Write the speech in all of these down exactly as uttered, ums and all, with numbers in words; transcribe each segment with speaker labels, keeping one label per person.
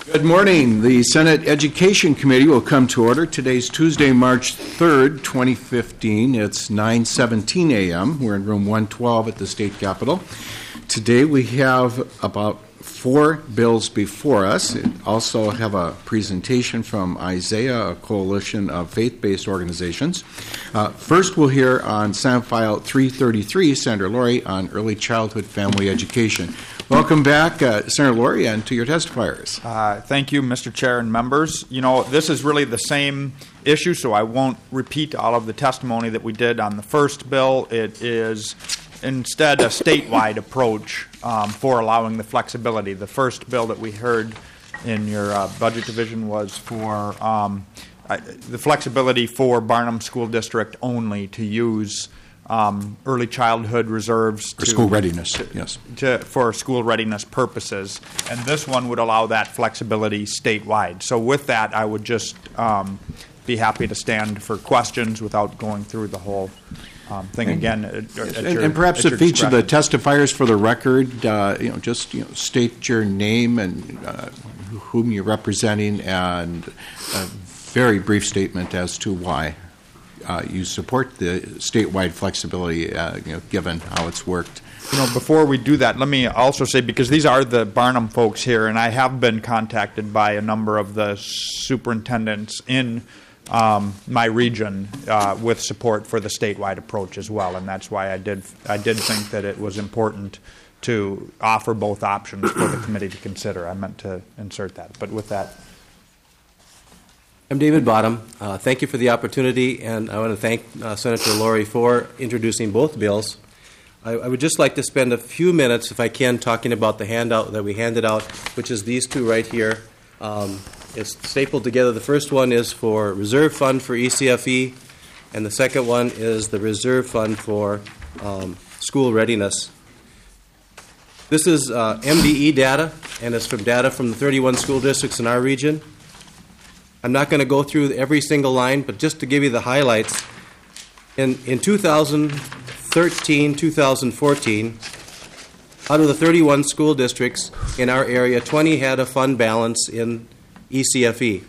Speaker 1: Good morning. The Senate Education Committee will come to order. Today's Tuesday, March third, twenty fifteen. It's nine seventeen a.m. We're in room one twelve at the State Capitol. Today we have about four bills before us. We also have a presentation from Isaiah, a coalition of faith-based organizations. Uh, first, we'll hear on Senate File three thirty-three, Senator Laurie, on early childhood family education. Welcome back, uh, Senator Laurie, and to your testifiers.
Speaker 2: Uh, thank you, Mister Chair and members. You know, this is really the same issue, so I won't repeat all of the testimony that we did on the first bill. It is instead a statewide approach um, for allowing the flexibility. The first bill that we heard in your uh, budget division was for um, uh, the flexibility for Barnum School District only to use Um, early childhood reserves
Speaker 1: for
Speaker 2: to,
Speaker 1: school readiness,
Speaker 2: to,
Speaker 1: yes,
Speaker 2: to, for school readiness purposes, and this one would allow that flexibility statewide. So, with that, I would just um, be happy to stand for questions without going through the whole um, thing
Speaker 1: and,
Speaker 2: again. At, at
Speaker 1: and,
Speaker 2: your,
Speaker 1: and perhaps
Speaker 2: at
Speaker 1: if each of the
Speaker 2: discretion.
Speaker 1: testifiers, for the record, uh, you know, just you know, state your name and uh, whom you're representing, and a very brief statement as to why Uh, you support the statewide flexibility, uh, you know, given how it's worked.
Speaker 2: You know, before we do that, let me also say, because these are the Barnum folks here, and I have been contacted by a number of the superintendents in um, my region uh, with support for the statewide approach as well, and that's why I did I did think that it was important to offer both options for the committee to consider. I meant to insert that, but with that.
Speaker 3: I'm David Bottom. Uh, thank you for the opportunity, and I want to thank uh, Senator Laurie for introducing both bills. I, I would just like to spend a few minutes, if I can, talking about the handout that we handed out, which is these two right here. Um, it's stapled together. The first one is for Reserve Fund for E C F E, and the second one is the Reserve Fund for um, School Readiness. This is uh, M D E data, and it's from data from the thirty-one school districts in our region. I'm not going to go through every single line, but just to give you the highlights, in, in two thousand thirteen, two thousand fourteen, out of the thirty-one school districts in our area, twenty had a fund balance in E C F E.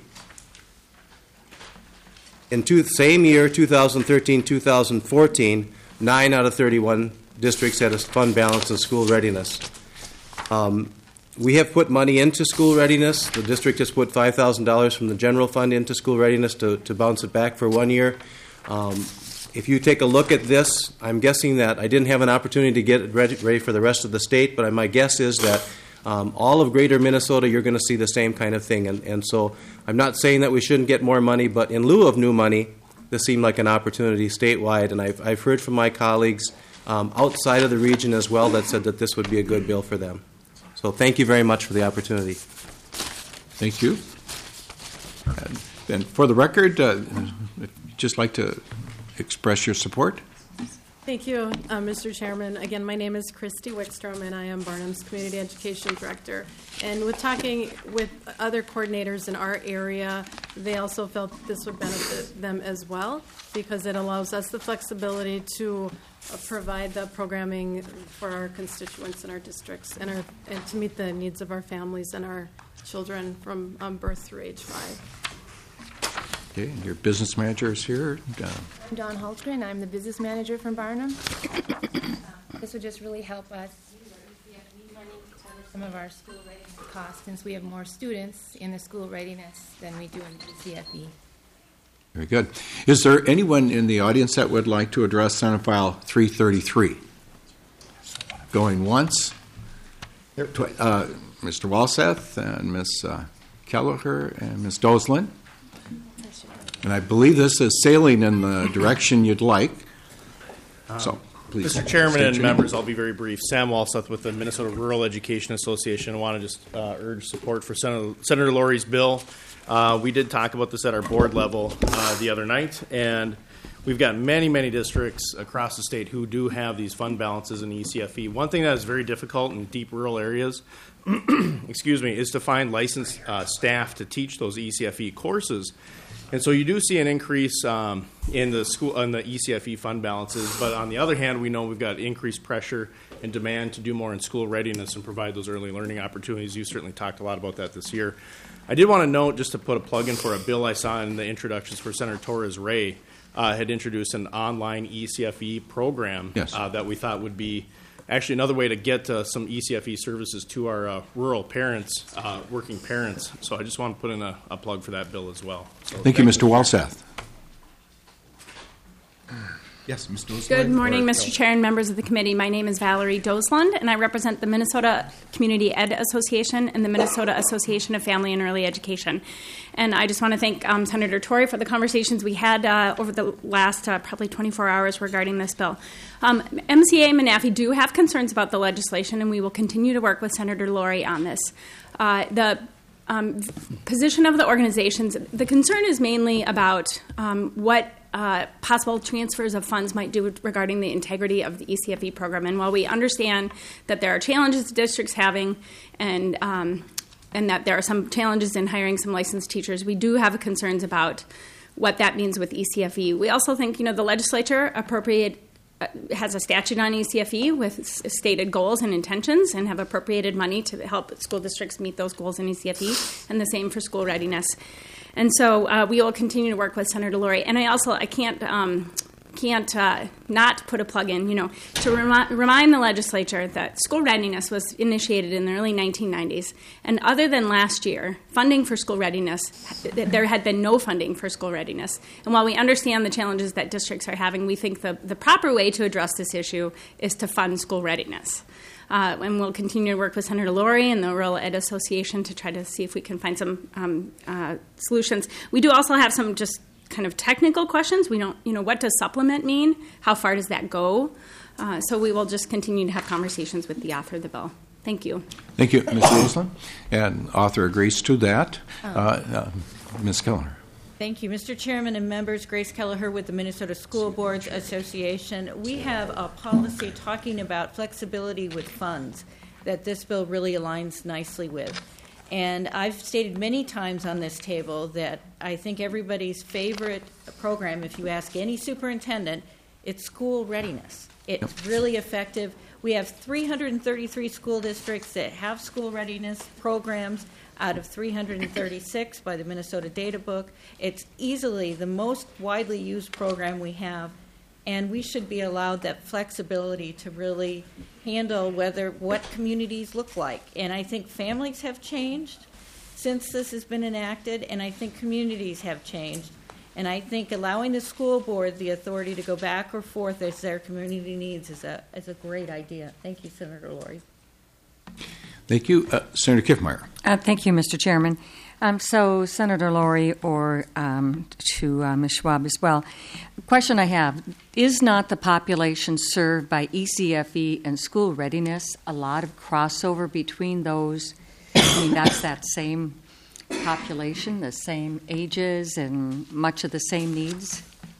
Speaker 3: In the same year, two thousand thirteen, two thousand fourteen, nine out of thirty-one districts had a fund balance in school readiness. Um, We have put money into school readiness. The district has put five thousand dollars from the general fund into school readiness to, to bounce it back for one year. Um, if you take a look at this, I'm guessing that I didn't have an opportunity to get it ready, ready for the rest of the state, but my guess is that um, all of greater Minnesota, you're going to see the same kind of thing. And, and so I'm not saying that we shouldn't get more money, but in lieu of new money, this seemed like an opportunity statewide. And I've, I've heard from my colleagues um, outside of the region as well that said that this would be a good bill for them. So thank you very much for the opportunity.
Speaker 1: Thank you. And, and for the record, uh, I'd just like to express your support.
Speaker 4: Thank you, uh, Mister Chairman. Again, my name is Christy Wickstrom, and I am Barnum's Community Education Director. And with talking with other coordinators in our area, they also felt this would benefit them as well, because it allows us the flexibility to uh, provide the programming for our constituents in our districts and, our, and to meet the needs of our families and our children from um, birth through age five.
Speaker 1: Okay, and your business manager is here. Uh,
Speaker 5: I'm Dawn Haltgren. I'm the business manager from Barnum. uh, this would just really help us use our E C F E money to cover some of our school readiness costs, since we have more students in the school readiness than we do in E C F E.
Speaker 1: Very good. Is there anyone in the audience that would like to address Senate File three thirty-three? Going once. Uh, Mister Walseth and Miz Uh, Kelleher and Miz Doslin. And I believe this is sailing in the direction you'd like. So, please.
Speaker 6: Mister Chairman and members, I'll be very brief. Sam Walseth with the Minnesota Rural Education Association. I want to just uh, urge support for Senator, Senator Laurie's bill. Uh, we did talk about this at our board level uh, the other night, and we've got many, many districts across the state who do have these fund balances in E C F E. One thing that is very difficult in deep rural areas, excuse me, is to find licensed uh, staff to teach those E C F E courses. And so you do see an increase um, in the school in the E C F E fund balances, but on the other hand, we know we've got increased pressure and demand to do more in school readiness and provide those early learning opportunities. You certainly talked a lot about that this year. I did want to note, just to put a plug in for a bill I saw in the introductions for Senator Torres Ray, uh, had introduced an online E C F E program
Speaker 1: Yes.
Speaker 6: uh, that we thought would be actually another way to get uh, some E C F E services to our uh, rural parents, uh, working parents. So I just want to put in a, a plug for that bill as well. So
Speaker 1: Thank you, Mister Walseth. Yes, Miz Doslund.
Speaker 7: Good morning,
Speaker 1: Or-
Speaker 7: Mister Chair and members of the committee. My name is Valerie Doslund, and I represent the Minnesota Community Ed Association and the Minnesota Association of Family and Early Education. And I just want to thank um, Senator Torrey for the conversations we had uh, over the last uh, probably twenty-four hours regarding this bill. Um, M C A and Menafee do have concerns about the legislation, and we will continue to work with Senator Laurie on this. Uh, the um, position of the organizations, the concern is mainly about um, what Uh, possible transfers of funds might do regarding the integrity of the E C F E program. And while we understand that there are challenges the district's having and um, and that there are some challenges in hiring some licensed teachers, we do have concerns about what that means with E C F E. We also think, you know, the legislature appropriate uh, has a statute on E C F E with s- stated goals and intentions and have appropriated money to help school districts meet those goals in E C F E, and the same for school readiness. And so uh, we will continue to work with Senator Laurie. And I also I can't um, can't uh, not put a plug in, you know, to remi- remind the legislature that school readiness was initiated in the early nineteen nineties. And other than last year, funding for school readiness, there had been no funding for school readiness. And while we understand the challenges that districts are having, we think the, the proper way to address this issue is to fund school readiness. Uh, and we'll continue to work with Senator Laurie and the Rural Ed Association to try to see if we can find some um, uh, solutions. We do also have some just kind of technical questions. We don't, you know, what does supplement mean? How far does that go? Uh, so we will just continue to have conversations with the author of the bill. Thank you.
Speaker 1: Thank you, Miz Doslund. And author agrees to that. Uh, uh, Miz Keller.
Speaker 8: Thank you, Mister Chairman and members. Grace Kelleher with the Minnesota School Boards Association. We have a policy talking about flexibility with funds that this bill really aligns nicely with. And I've stated many times on this table that I think everybody's favorite program, if you ask any superintendent, it's school readiness. It's really effective. We have three hundred thirty-three school districts that have school readiness programs out of three hundred thirty-six by the Minnesota Data Book. It's easily the most widely used program we have, and we should be allowed that flexibility to really handle whether what communities look like. And I think families have changed since this has been enacted, and I think communities have changed. And I think allowing the school board the authority to go back or forth as their community needs is a is a great idea. Thank you, Senator Laurie.
Speaker 1: Thank you. Uh, Senator Kiffmeyer.
Speaker 9: Uh, thank you, Mister Chairman. Um, so, Senator Laurie, or um, to uh, Miz Schwab as well, the question I have, is not the population served by E C F E and school readiness a lot of crossover between those? I mean, that's that same population, the same ages, and much of the same needs?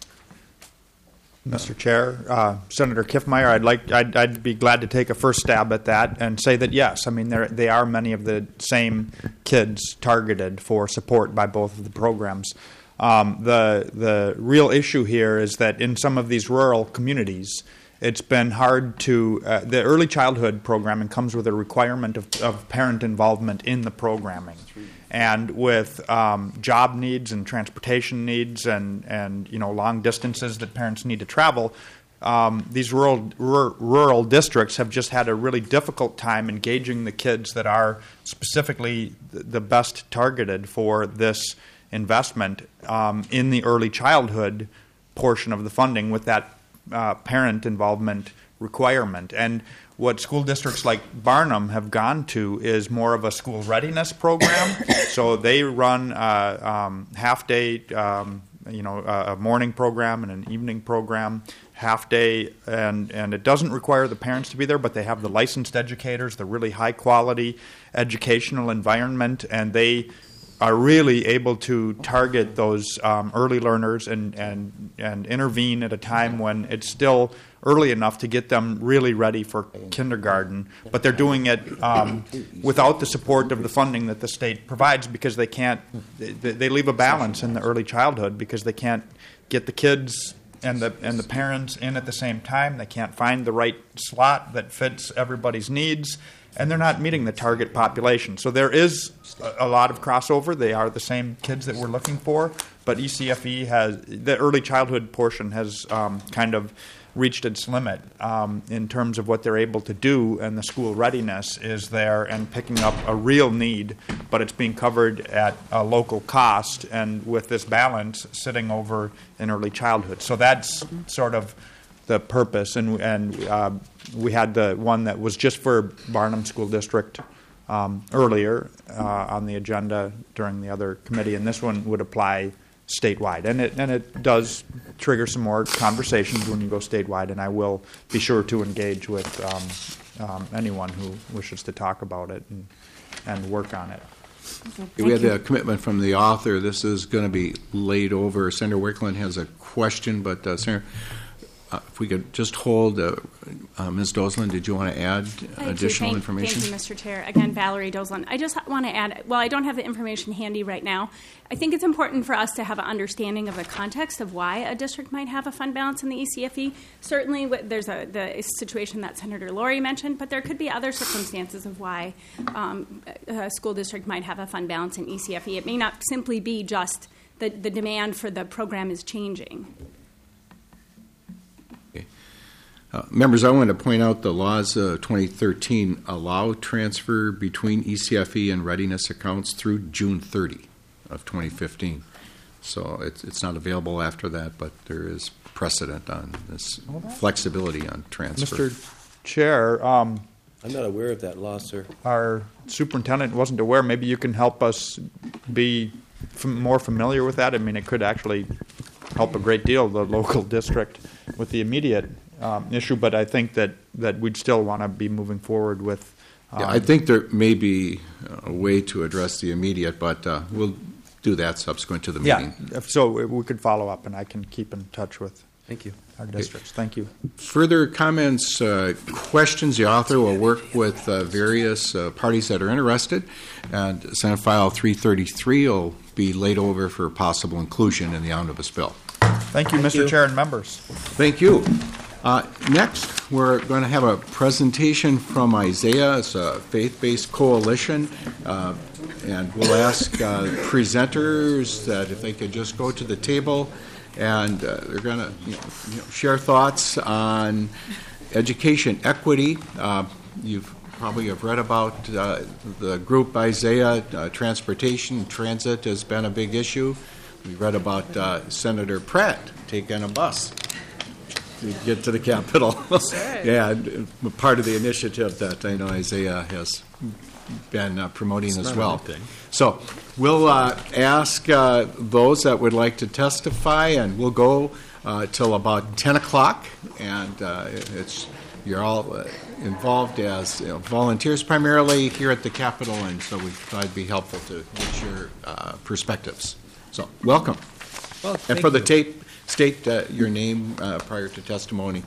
Speaker 2: Mister Chair, uh, Senator Kiffmeyer, I'd like I'd, I'd be glad to take a first stab at that and say that yes, I mean there they are many of the same kids targeted for support by both of the programs. Um, the the real issue here is that in some of these rural communities, it's been hard to uh, the early childhood programming comes with a requirement of, of parent involvement in the programming. And with um, job needs and transportation needs and, and you know long distances that parents need to travel, um, these rural, rural rural districts have just had a really difficult time engaging the kids that are specifically the best targeted for this investment um, in the early childhood portion of the funding with that uh, parent involvement requirement. And what school districts like Barnum have gone to is more of a school readiness program. So they run a um, half-day, um, you know, a morning program and an evening program, half-day, and, and it doesn't require the parents to be there, but they have the licensed educators, the really high-quality educational environment, and they are really able to target those um, early learners and, and, and intervene at a time when it's still early enough to get them really ready for kindergarten, but they're doing it um, without the support of the funding that the state provides because they can't, they, they leave a balance in the early childhood because they can't get the kids and the and the parents in at the same time. They can't find the right slot that fits everybody's needs, and they're not meeting the target population. So there is a, a lot of crossover. They are the same kids that we're looking for, but E C F E has, the early childhood portion has um, kind of reached its limit um, in terms of what they're able to do, and the school readiness is there and picking up a real need, but it's being covered at a local cost, and with this balance sitting over in early childhood. So that's sort of the purpose, and and uh, we had the one that was just for Barnum School District um, earlier uh, on the agenda during the other committee, and this one would apply statewide, and it and it does trigger some more conversations when you go statewide, and I will be sure to engage with um, um, anyone who wishes to talk about it and and work on it.
Speaker 1: We had a commitment from the author. This is going to be laid over. Senator Wickland has a question, but uh, Senator, uh, if we could just hold, uh, uh, Miz Dosland, did you want to add
Speaker 7: I
Speaker 1: additional
Speaker 7: thank,
Speaker 1: information?
Speaker 7: Thank you, Mister Chair. Again, Valerie Dosland. I just want to add, while I don't have the information handy right now, I think it's important for us to have an understanding of the context of why a district might have a fund balance in the E C F E. Certainly, there's a, the situation that Senator Laurie mentioned, but there could be other circumstances of why um, a school district might have a fund balance in E C F E. It may not simply be just the, the demand for the program is changing.
Speaker 1: Uh, members, I want to point out the laws uh, twenty thirteen allow transfer between E C F E and readiness accounts through June thirtieth of twenty fifteen. So it's, it's not available after that, but there is precedent on this flexibility on transfer.
Speaker 2: Mister Chair, um,
Speaker 3: I'm not aware of that law, sir.
Speaker 2: our superintendent wasn't aware. Maybe you can help us be f- more familiar with that. I mean, it could actually help a great deal, the local district, with the immediate um, issue, but I think that, that we'd still want to be moving forward with. Um,
Speaker 1: Yeah, I think there may be a way to address the immediate, but uh, we'll do that subsequent to the
Speaker 2: yeah,
Speaker 1: meeting.
Speaker 2: if so we could follow up, and I can keep in touch with
Speaker 3: Thank you.
Speaker 2: our districts. Thank you.
Speaker 1: Further comments, uh, questions, the author will work with uh, various uh, parties that are interested, and Senate File three thirty-three will be laid over for possible inclusion in the omnibus bill.
Speaker 2: Thank you,
Speaker 3: Thank
Speaker 2: Mister
Speaker 3: you.
Speaker 2: Chair and members.
Speaker 1: Thank you. Uh, next, we're going to have a presentation from Isaiah. It's a faith-based coalition, uh, and we'll ask uh, presenters that if they could just go to the table, and uh, they're going to you know, you know, share thoughts on education equity. Uh, you've probably have read about uh, the group Isaiah. Uh, transportation, transit has been a big issue. We read about uh, Senator Pratt taking a bus to get to the Capitol. Yeah, and part of the initiative that I know Isaiah has been uh, promoting as well. So we'll uh, ask uh, those that would like to testify, and we'll go uh, till about ten o'clock, and uh, it's you're all uh, involved as you know, volunteers primarily here at the Capitol, and so we thought it'd be helpful to get your uh, perspectives. So welcome.
Speaker 3: Well,
Speaker 1: and for the tape, state uh, your name uh, prior to testimony.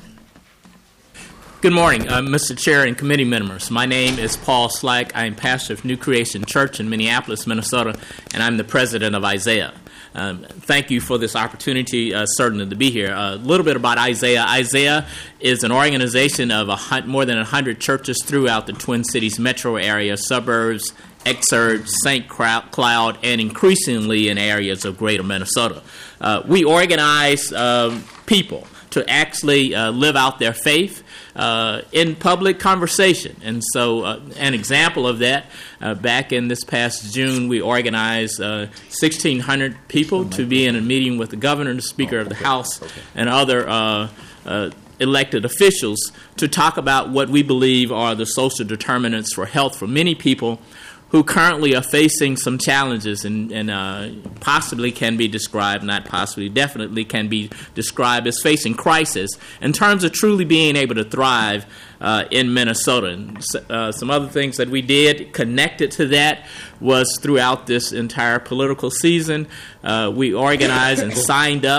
Speaker 10: Good morning, uh, Mister Chair and committee members. My name is Paul Slack. I am pastor of New Creation Church in Minneapolis, Minnesota, and I'm the president of Isaiah. Um, thank you for this opportunity, uh, certainly, to be here. A little bit about Isaiah. Isaiah is an organization of a hun- more than one hundred churches throughout the Twin Cities metro area, suburbs, Exurb, Saint Cloud, and increasingly in areas of greater Minnesota. Uh, we organize uh, people to actually uh, live out their faith uh, in public conversation. And so uh, an example of that, uh, back in this past June, we organized uh, sixteen hundred people to be in a meeting with the governor, the Speaker of the House, and other uh, uh, elected officials to talk about what we believe are the social determinants for health for many people who currently are facing some challenges and, and uh, possibly can be described, not possibly, definitely can be described as facing crisis in terms of truly being able to thrive uh, in Minnesota. And uh, some other things that we did connected to that was throughout this entire political season, uh, we organized and signed up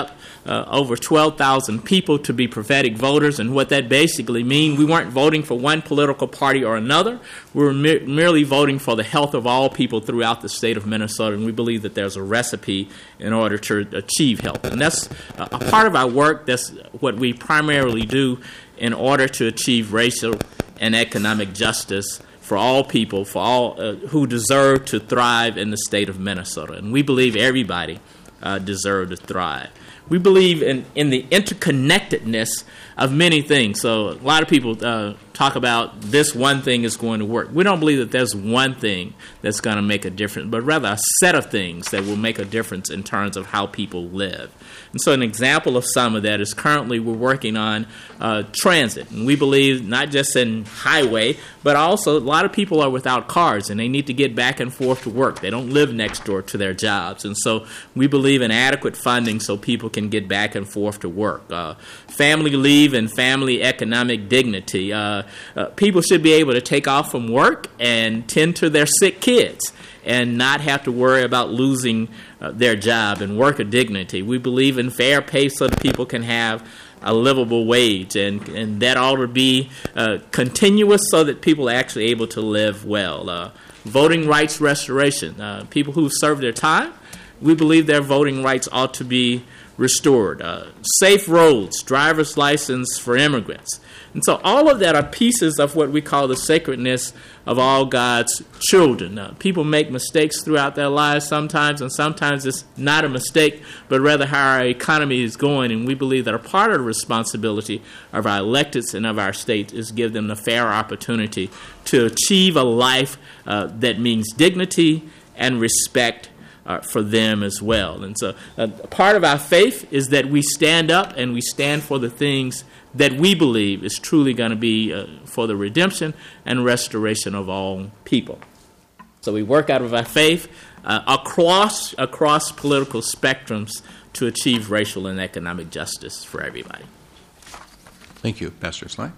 Speaker 10: uh, over twelve thousand people to be prophetic voters, and what that basically means, we weren't voting for one political party or another. We were me- merely voting for the health of all people throughout the state of Minnesota, and we believe that there's a recipe in order to achieve health. And that's a, a part of our work. That's what we primarily do in order to achieve racial and economic justice for all people, for all uh, who deserve to thrive in the state of Minnesota. And we believe everybody uh, deserves to thrive. We believe in, in the interconnectedness of many things. So a lot of people uh, talk about this one thing is going to work. We don't believe that there's one thing that's going to make a difference, but rather a set of things that will make a difference in terms of how people live. And so an example of some of that is currently we're working on uh, transit. And we believe not just in highway, but also a lot of people are without cars and they need to get back and forth to work. They don't live next door to their jobs. And so we believe in adequate funding so people can get back and forth to work. Uh, family leave and family economic dignity. Uh, uh, people should be able to take off from work and tend to their sick kids and not have to worry about losing uh, their job, and worker dignity. We believe in fair pay so that people can have a livable wage, and, and that ought to be uh, continuous so that people are actually able to live well. Uh, voting rights restoration. Uh, people who've served their time, we believe their voting rights ought to be restored. Uh, safe roads, driver's license for immigrants. And so all of that are pieces of what we call the sacredness of all God's children. Uh, people make mistakes throughout their lives sometimes, and sometimes it's not a mistake, but rather how our economy is going. And we believe that a part of the responsibility of our electeds and of our state is give them the fair opportunity to achieve a life uh, that means dignity and respect Uh, for them as well. And so uh, part of our faith is that we stand up and we stand for the things that we believe is truly going to be uh, for the redemption and restoration of all people. So we work out of our faith uh, across across political spectrums to achieve racial and economic justice for everybody.
Speaker 1: Thank you. Pastor Sly.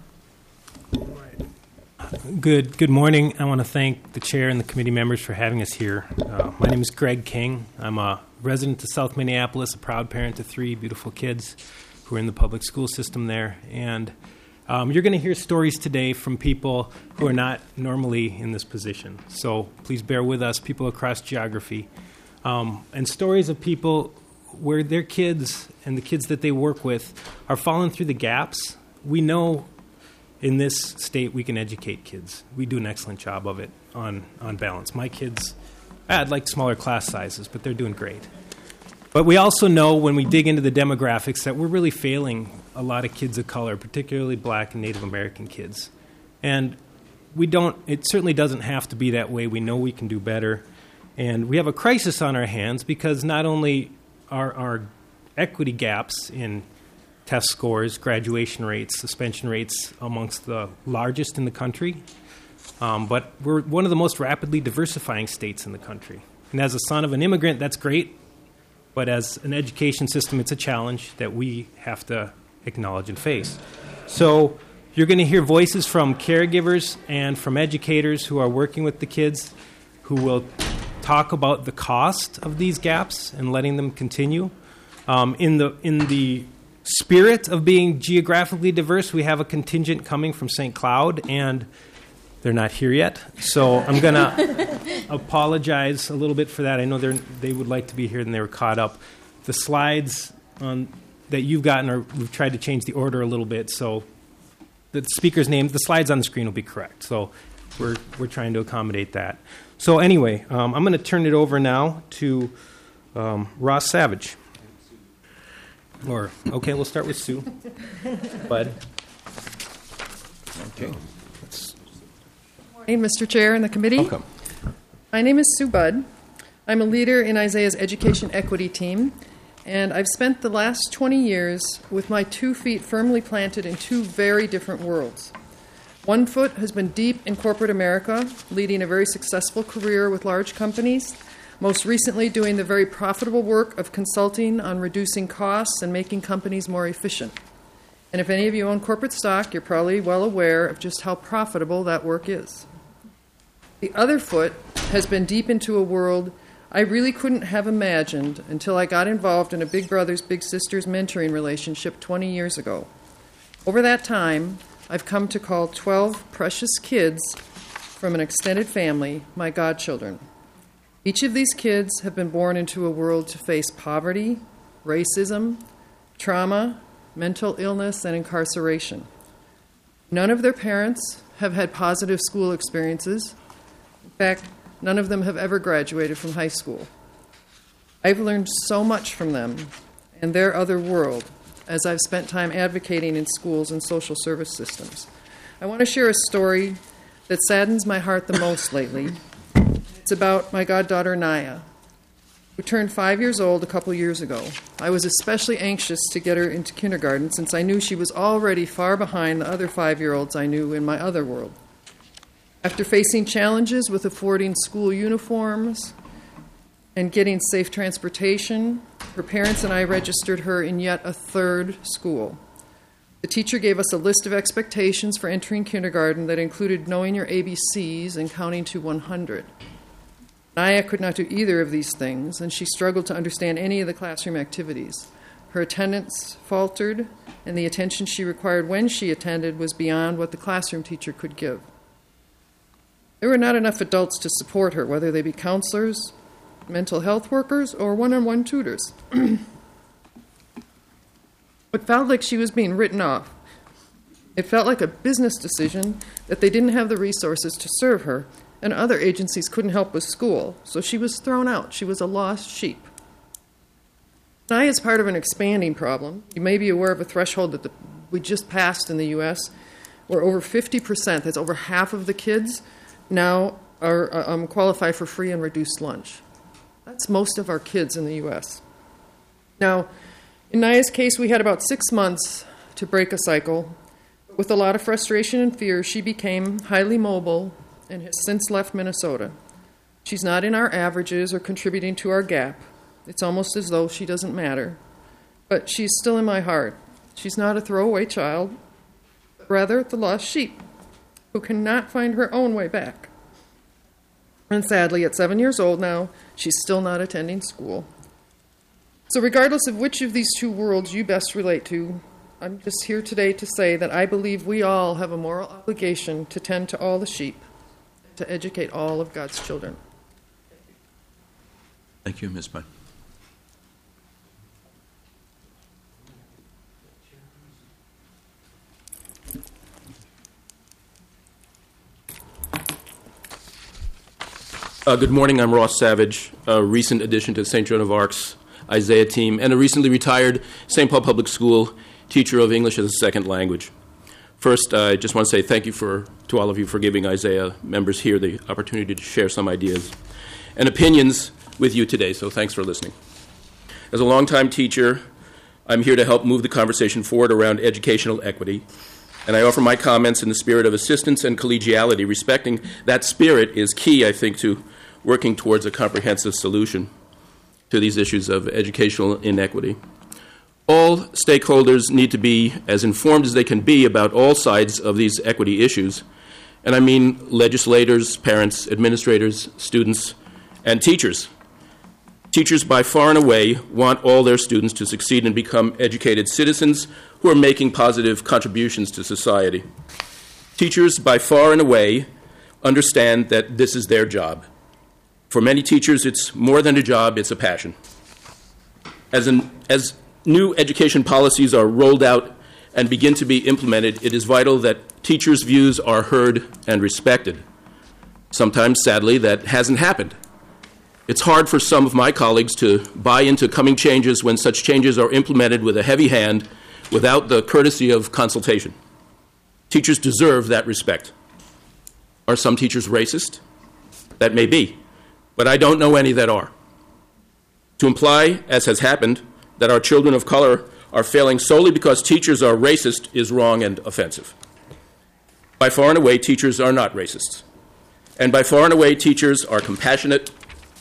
Speaker 11: Good good morning. I want to thank the chair and the committee members for having us here. Uh, my name is Greg King. I'm a resident of South Minneapolis, a proud parent to three beautiful kids who are in the public school system there. And um, you're going to hear stories today from people who are not normally in this position. So please bear with us, people across geography. Um, and stories of people where their kids and the kids that they work with are falling through the gaps. We know in this state, we can educate kids. We do an excellent job of it on, on balance. My kids, I'd like smaller class sizes, but they're doing great. But we also know when we dig into the demographics that we're really failing a lot of kids of color, particularly black and Native American kids. And we don't, it certainly doesn't have to be that way. We know we can do better. And we have a crisis on our hands because not only are our equity gaps in test scores, graduation rates, suspension rates amongst the largest in the country. Um, but we're one of the most rapidly diversifying states in the country. And as a son of an immigrant, that's great. But as an education system, it's a challenge that we have to acknowledge and face. So you're going to hear voices from caregivers and from educators who are working with the kids who will talk about the cost of these gaps and letting them continue. Um, in the in the spirit of being geographically diverse, we have a contingent coming from Saint Cloud, and they're not here yet. So I'm going to apologize a little bit for that. I know they they would like to be here, and they were caught up. The slides on, that you've gotten, are, we've tried to change the order a little bit, so the speaker's name, the slides on the screen will be correct. So we're we're trying to accommodate that. So anyway, um, I'm going to turn it over now to um, Ross Savage. Or, okay, we'll start with Sue. Bud.
Speaker 12: Okay. Good morning, Mister Chair and the committee.
Speaker 1: Welcome.
Speaker 12: My name is Sue Budd. I'm a leader in Isaiah's education equity team, and I've spent the last twenty years with my two feet firmly planted in two very different worlds. One foot has been deep in corporate America, leading a very successful career with large companies, most recently doing the very profitable work of consulting on reducing costs and making companies more efficient. And if any of you own corporate stock, you're probably well aware of just how profitable that work is. The other foot has been deep into a world I really couldn't have imagined until I got involved in a Big Brothers Big Sisters mentoring relationship twenty years ago. Over that time, I've come to call twelve precious kids from an extended family my godchildren. Each of these kids have been born into a world to face poverty, racism, trauma, mental illness, and incarceration. None of their parents have had positive school experiences. In fact, none of them have ever graduated from high school. I've learned so much from them and their other world as I've spent time advocating in schools and social service systems. I want to share a story that saddens my heart the most lately. It's about my goddaughter, Naya, who turned five years old a couple years ago. I was especially anxious to get her into kindergarten since I knew she was already far behind the other five-year-olds I knew in my other world. After facing challenges with affording school uniforms and getting safe transportation, her parents and I registered her in yet a third school. The teacher gave us a list of expectations for entering kindergarten that included knowing your A B Cs and counting to one hundred. Naya could not do either of these things, and she struggled to understand any of the classroom activities. Her attendance faltered, and the attention she required when she attended was beyond what the classroom teacher could give. There were not enough adults to support her, whether they be counselors, mental health workers, or one-on-one tutors. It felt like she was being written off. It felt like a business decision that they didn't have the resources to serve her, and other agencies couldn't help with school, so she was thrown out. She was a lost sheep. Naya is part of an expanding problem. You may be aware of a threshold that the, we just passed in the U S, where over fifty percent, that's over half of the kids, now are um, qualify for free and reduced lunch. That's most of our kids in the U S. Now, in Naya's case, we had about six months to break a cycle. With a lot of frustration and fear, she became highly mobile and has since left Minnesota. She's not in our averages or contributing to our gap. It's almost as though she doesn't matter. But she's still in my heart. She's not a throwaway child, but rather the lost sheep who cannot find her own way back. And sadly, at seven years old now, she's still not attending school. So regardless of which of these two worlds you best relate to, I'm just here today to say that I believe we all have a moral obligation to tend to all the sheep, to educate all of God's children.
Speaker 1: Thank you, Miz Budd.
Speaker 13: Uh, good morning. I'm Ross Savage, a recent addition to Saint Joan of Arc's Isaiah team, and a recently retired Saint Paul Public School teacher of English as a second language. First, uh, I just want to say thank you for, to all of you for giving Isaiah members here the opportunity to share some ideas and opinions with you today, so thanks for listening. As a longtime teacher, I'm here to help move the conversation forward around educational equity, and I offer my comments in the spirit of assistance and collegiality. Respecting that spirit is key, I think, to working towards a comprehensive solution to these issues of educational inequity. All stakeholders need to be as informed as they can be about all sides of these equity issues, and I mean legislators, parents, administrators, students, and teachers. Teachers, by far and away, want all their students to succeed and become educated citizens who are making positive contributions to society. Teachers, by far and away, understand that this is their job. For many teachers, it's more than a job, it's a passion. As, an, as new education policies are rolled out and begin to be implemented, it is vital that teachers' views are heard and respected. Sometimes, sadly, that hasn't happened. It's hard for some of my colleagues to buy into coming changes when such changes are implemented with a heavy hand without the courtesy of consultation. Teachers deserve that respect. Are some teachers racist? That may be, but I don't know any that are. To imply, as has happened, that our children of color are failing solely because teachers are racist is wrong and offensive. By far and away, teachers are not racists. And by far and away, teachers are compassionate.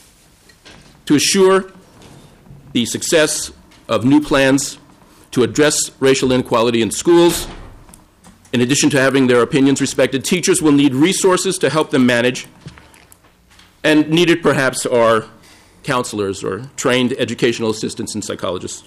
Speaker 13: To assure the success of new plans to address racial inequality in schools, in addition to having their opinions respected, teachers will need resources to help them manage, and needed perhaps are counselors, or trained educational assistants and psychologists.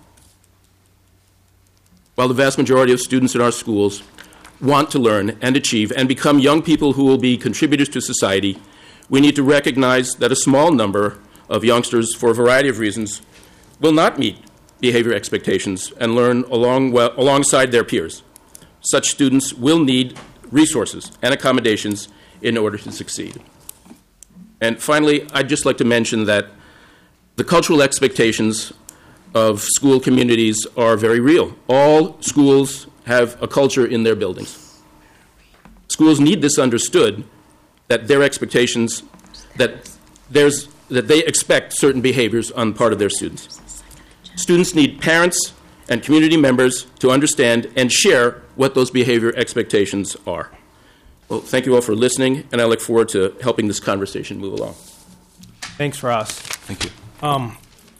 Speaker 13: While the vast majority of students in our schools want to learn and achieve and become young people who will be contributors to society, we need to recognize that a small number of youngsters, for a variety of reasons, will not meet behavior expectations and learn along well, alongside their peers. Such students will need resources and accommodations in order to succeed. And finally, I'd just like to mention that the cultural expectations of school communities are very real. All schools have a culture in their buildings. Schools need this understood, that their expectations, that there's that they expect certain behaviors on the part of their students. Students need parents and community members to understand and share what those behavior expectations are. Well, thank you all for listening, and I look forward to helping this conversation move along.
Speaker 11: Thanks, Ross.
Speaker 1: Thank you.
Speaker 11: Um,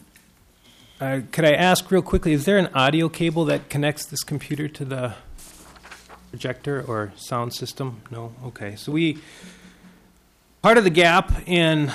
Speaker 11: uh, could I ask real quickly, is there an audio cable that connects this computer to the projector or sound system? No? Okay. So we, part of the gap in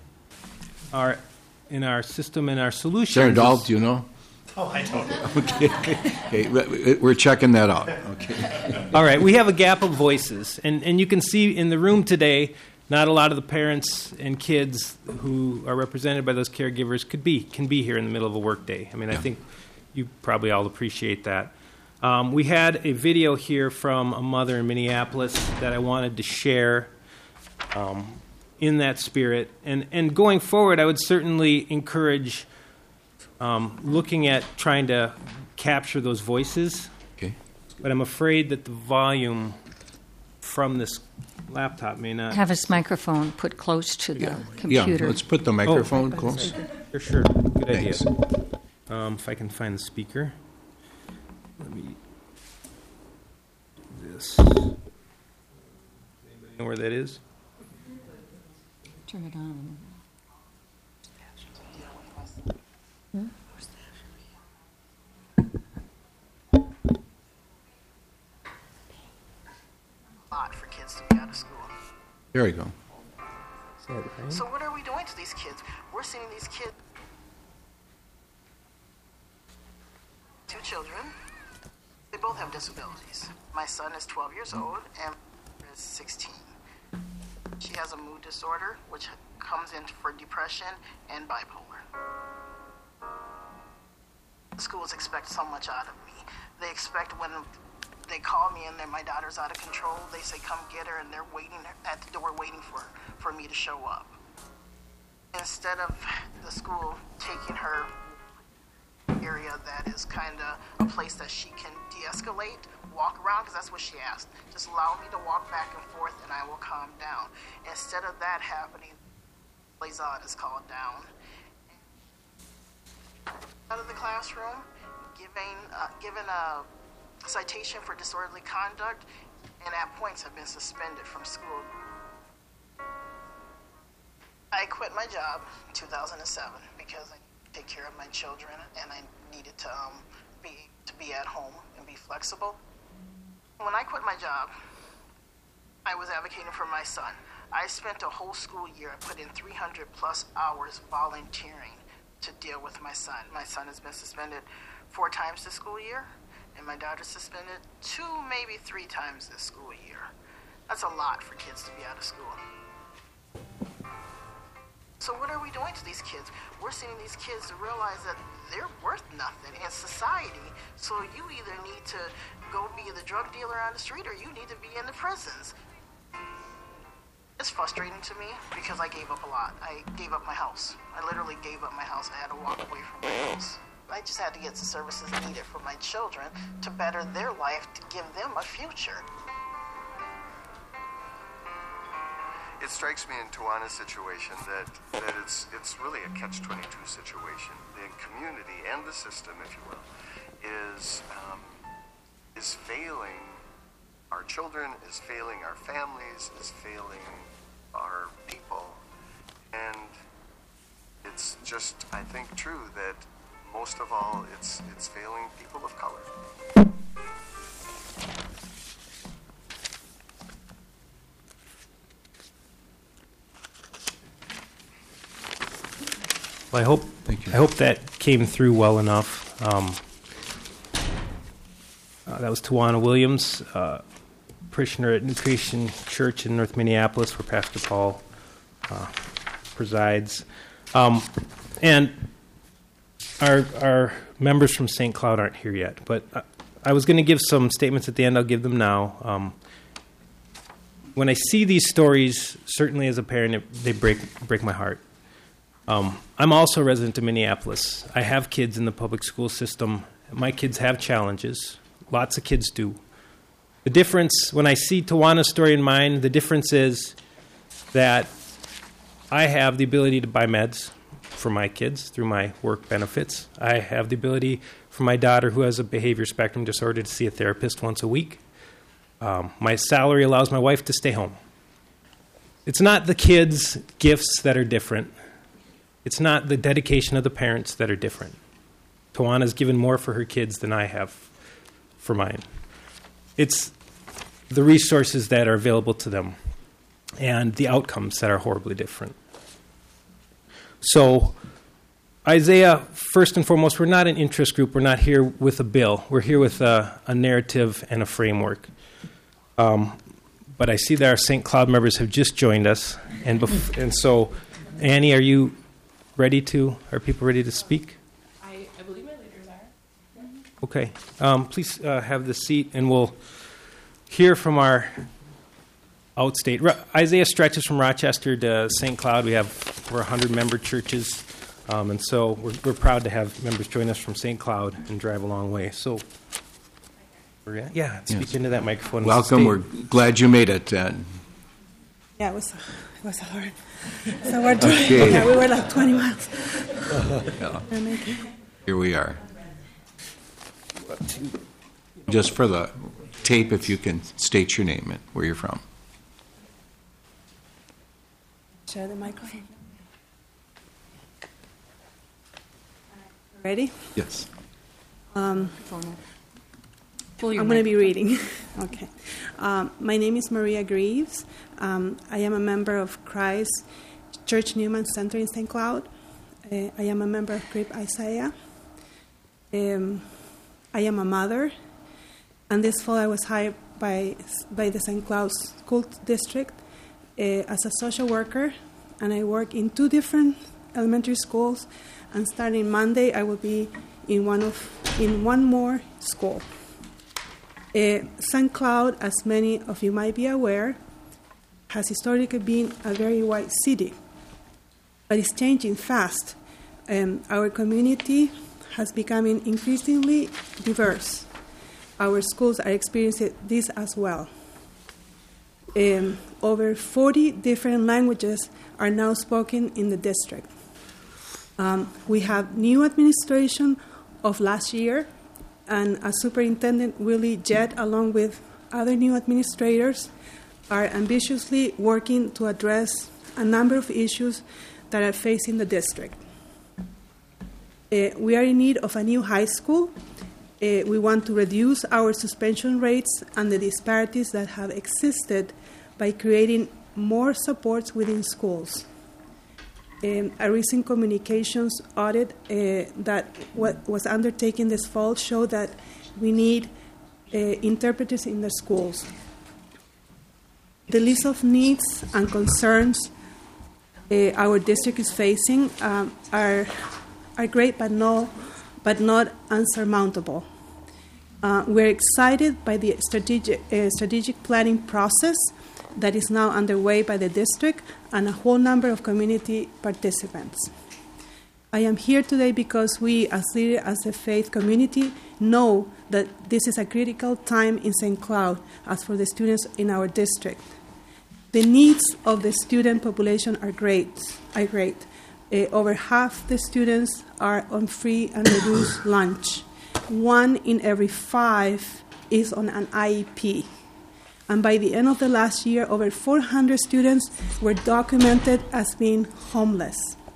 Speaker 11: our in our system and our solutions.
Speaker 1: Senator Dahl, do you know?
Speaker 11: Oh, I don't know.
Speaker 1: Okay. Okay. We're checking that out. Okay.
Speaker 11: All right. We have a gap of voices. And, and you can see in the room today, not a lot of the parents and kids who are represented by those caregivers could be can be here in the middle of a workday. I mean, yeah. I think you probably all appreciate that. Um, we had a video here from a mother in Minneapolis that I wanted to share um, in that spirit. And, and going forward, I would certainly encourage um, looking at trying to capture those voices.
Speaker 1: Okay.
Speaker 11: But I'm afraid that the volume from this laptop may not...
Speaker 9: Have his microphone put close to the
Speaker 1: yeah.
Speaker 9: computer.
Speaker 1: Yeah, let's put the microphone
Speaker 11: oh,
Speaker 1: close.
Speaker 11: For sure. Good
Speaker 1: Thanks.
Speaker 11: idea. Um, if I can find the speaker. Let me do this. Anybody know where that is?
Speaker 9: Turn it on. Hmm?
Speaker 14: lot for kids to be out of school.
Speaker 1: There you go.
Speaker 14: So what are we doing to these kids? We're sending these kids, two children. They both have disabilities. My son is twelve years old and is sixteen. She has a mood disorder, which comes in for depression and bipolar. The schools expect so much out of me. They expect when they call me and then my daughter's out of control, they say, come get her, and they're waiting at the door waiting for, for me to show up. Instead of the school taking her area that is kind of a place that she can de-escalate, walk around, because that's what she asked. Just allow me to walk back and forth and I will calm down. Instead of that happening, liaison is called down. Out of the classroom, giving, uh, given a citation for disorderly conduct, and at points have been suspended from school. I quit my job in two thousand seven because I take care of my children and I needed to um, be to be at home and be flexible. When I quit my job, I was advocating for my son. I spent a whole school year, I put in three hundred plus hours volunteering to deal with my son. My son has been suspended four times this school year, and my daughter suspended two, maybe three times this school year. That's a lot for kids to be out of school. So what are we doing to these kids? We're sending these kids to realize that they're worth nothing in society, so you either need to go be the drug dealer on the street or you need to be in the prisons. It's frustrating to me because I gave up a lot. I gave up my house. I literally gave up my house. I had to walk away from my house. I just had to get the services needed for my children to better their life, to give them a future.
Speaker 15: It strikes me in Tawana's situation that, that it's it's really a catch twenty-two situation. The community and the system, if you will, is um, is failing our children, is failing our families, is failing our people. And it's just, I think, true that most of all, it's it's failing people of color.
Speaker 11: Well, I hope
Speaker 1: Thank you.
Speaker 11: I hope that came through well enough. Um, uh, that was Tawana Williams, uh, parishioner at New Creation Church in North Minneapolis, where Pastor Paul uh, presides. Um, and our our members from Saint Cloud aren't here yet, but I, I was going to give some statements at the end. I'll give them now. Um, when I see these stories, certainly as a parent, it, they break break my heart. Um, I'm also a resident of Minneapolis. I have kids in the public school system. My kids have challenges. Lots of kids do. The difference, when I see Tawana's story in mine, the difference is that I have the ability to buy meds for my kids through my work benefits. I have the ability for my daughter, who has a behavior spectrum disorder, to see a therapist once a week. Um, my salary allows my wife to stay home. It's not the kids' gifts that are different. It's not the dedication of the parents that are different. Tawana's given more for her kids than I have for mine. It's the resources that are available to them and the outcomes that are horribly different. So, Isaiah, first and foremost, we're not an interest group. We're not here with a bill. We're here with a, a narrative and a framework. Um, but I see that our Saint Cloud members have just joined us. And, bef- and so, Annie, are you ready to, are people ready to speak?
Speaker 16: I, I believe my leaders are.
Speaker 11: Okay. Um, please uh, have the seat, and we'll hear from our outstate. Ro- Isaiah stretches from Rochester to Saint Cloud. We have over one hundred member churches, um, and so we're, we're proud to have members join us from Saint Cloud and drive a long way. So, yeah, speak
Speaker 1: Yes.
Speaker 11: into that microphone.
Speaker 1: Welcome. We're glad you made it. Uh,
Speaker 17: Yeah, it was it was hard. So we're doing,
Speaker 1: Okay.
Speaker 17: yeah, we were like twenty miles.
Speaker 1: yeah.
Speaker 17: We're making-
Speaker 1: Here we are. Just for the tape, if you can state your name and where you're from.
Speaker 17: Share the microphone. Ready?
Speaker 1: Yes.
Speaker 17: Um,
Speaker 9: Pull your
Speaker 17: I'm going to
Speaker 9: mic-
Speaker 17: be reading. Okay. Um, my name is Maria Greaves. Um, I am a member of Christ Church Newman Center in Saint Cloud. Uh, I am a member of Grape Isaiah. Um, I am a mother. And this fall I was hired by, by the Saint Cloud School District uh, as a social worker. And I work in two different elementary schools. And starting Monday, I will be in one of in one more school. Uh, Saint Cloud, as many of you might be aware, has historically been a very white city, but it's changing fast. Um, our community has become increasingly diverse. Our schools are experiencing this as well. Um, over forty different languages are now spoken in the district. Um, we have new administration of last year, and as Superintendent Willie Jett, along with other new administrators, are ambitiously working to address a number of issues that are facing the district. Uh, we are in need of a new high school. Uh, we want to reduce our suspension rates and the disparities that have existed by creating more supports within schools. Um, a recent communications audit uh, that what was undertaken this fall showed that we need uh, interpreters in the schools. The list of needs and concerns uh, our district is facing um, are are great, but no, but not unsurmountable. Uh, we're excited by the strategic uh, strategic planning process that is now underway by the district and a whole number of community participants. I am here today because we, as leaders as a faith community, know that this is a critical time in Saint Cloud as for the students in our district. The needs of the student population are great. Are great. Uh, over half the students are on free and reduced lunch. One in every five is on an I E P. And by the end of the last year, over four hundred students were documented as being homeless.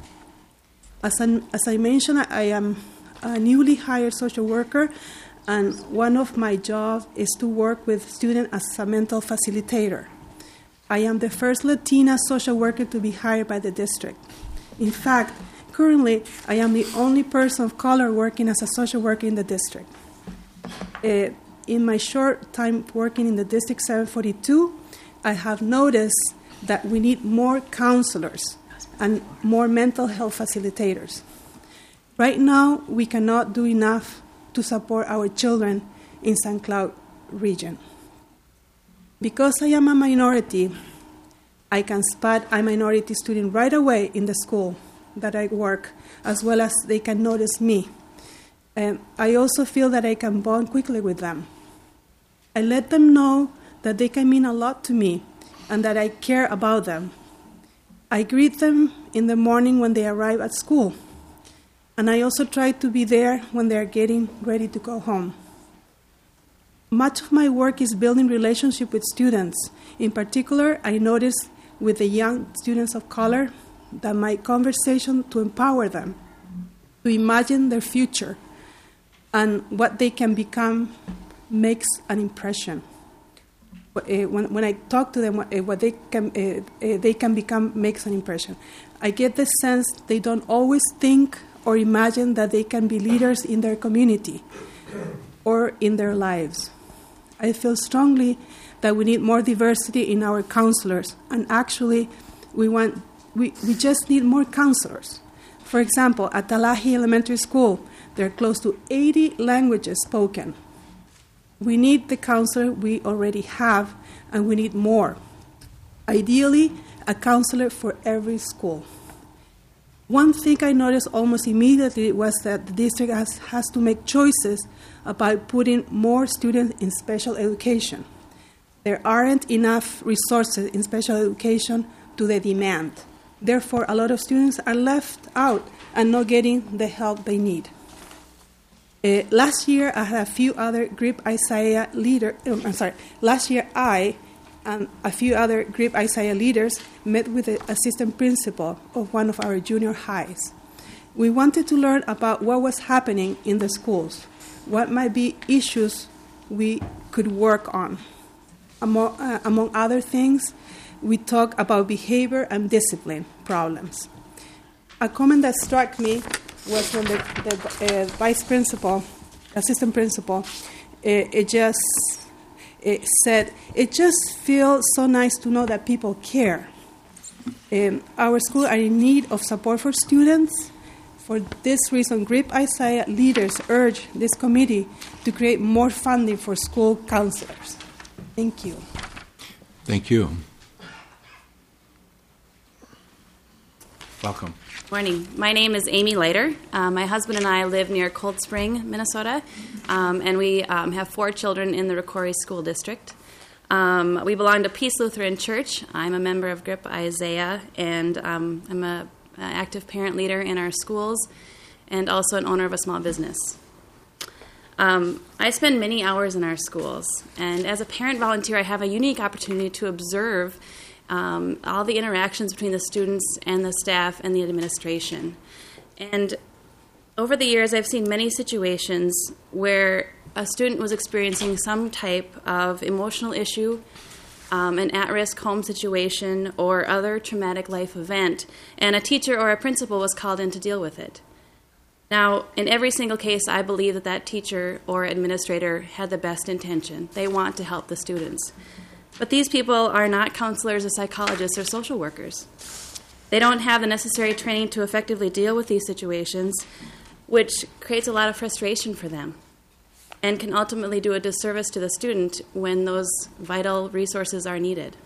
Speaker 17: As, an, as I mentioned, I am a newly hired social worker, and one of my jobs is to work with students as a mental facilitator. I am the first Latina social worker to be hired by the district. In fact, currently, I am the only person of color working as a social worker in the district. Uh, in my short time working in the District seven forty-two, I have noticed that we need more counselors and more mental health facilitators. Right now, we cannot do enough to support our children in Saint Cloud region. Because I am a minority, I can spot a minority student right away in the school that I work, as well as they can notice me. And I also feel that I can bond quickly with them. I let them know that they can mean a lot to me and that I care about them. I greet them in the morning when they arrive at school, and I also try to be there when they're getting ready to go home. Much of my work is building relationships with students. In particular, I notice with the young students of color that my conversation to empower them, to imagine their future and what they can become makes an impression. When, when I talk to them, what they can, uh, they can become makes an impression. I get the sense they don't always think or imagine that they can be leaders in their community or in their lives. I feel strongly that we need more diversity in our counselors, and actually, we want we, we just need more counselors. For example, at Talahi Elementary School, there are close to eighty languages spoken. We need the counselor we already have, and we need more. Ideally, a counselor for every school. One thing I noticed almost immediately was that the district has, has to make choices about putting more students in special education. There aren't enough resources in special education to the demand. Therefore, a lot of students are left out and not getting the help they need. Uh, last year, I had a few other GRIP Isaiah leader. Um, I'm sorry. Last year, I and a few other GRIP Isaiah leaders met with the assistant principal of one of our junior highs. We wanted to learn about what was happening in the schools, what might be issues we could work on. Among, uh, among other things, we talked about behavior and discipline problems. A comment that struck me was when the, the uh, vice principal, assistant principal, uh, it just it said, it just feels so nice to know that people care. Um, our schools are in need of support for students. For this reason, GRIP Isaiah leaders urge this committee to create more funding for school counselors. Thank you.
Speaker 1: Thank you. Welcome.
Speaker 7: Morning. My name is Amy Leiter. Uh, my husband and I live near Cold Spring, Minnesota, um, and we um, have four children in the Rocori School District. Um, we belong to Peace Lutheran Church. I'm a member of GRIP Isaiah, and um, I'm a, an active parent leader in our schools and also an owner of a small business. Um, I spend many hours in our schools, and as a parent volunteer, I have a unique opportunity to observe Um, all the interactions between the students and the staff and the administration. And over the years, I've seen many situations where a student was experiencing some type of emotional issue, um, an at-risk home situation, or other traumatic life event, and a teacher or a principal was called in to deal with it. Now, in every single case, I believe that that teacher or administrator had the best intention. They want to help the students. But these people are not counselors or psychologists or social workers. They don't have the necessary training to effectively deal with these situations, which creates a lot of frustration for them and can ultimately do a disservice to the student when those vital resources are needed.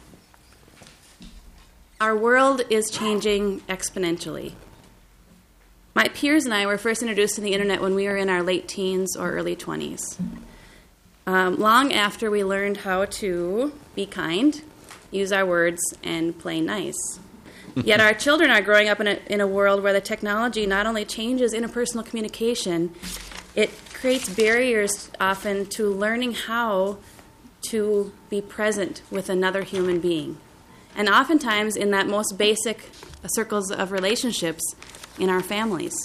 Speaker 7: Our world is changing exponentially. My peers and I were first introduced to the internet when we were in our late teens or early twenties. Um, long after we learned how to be kind, use our words, and play nice. Yet our children are growing up in a, in a world where the technology not only changes interpersonal communication, it creates barriers often to learning how to be present with another human being. And oftentimes in that most basic circles of relationships in our families.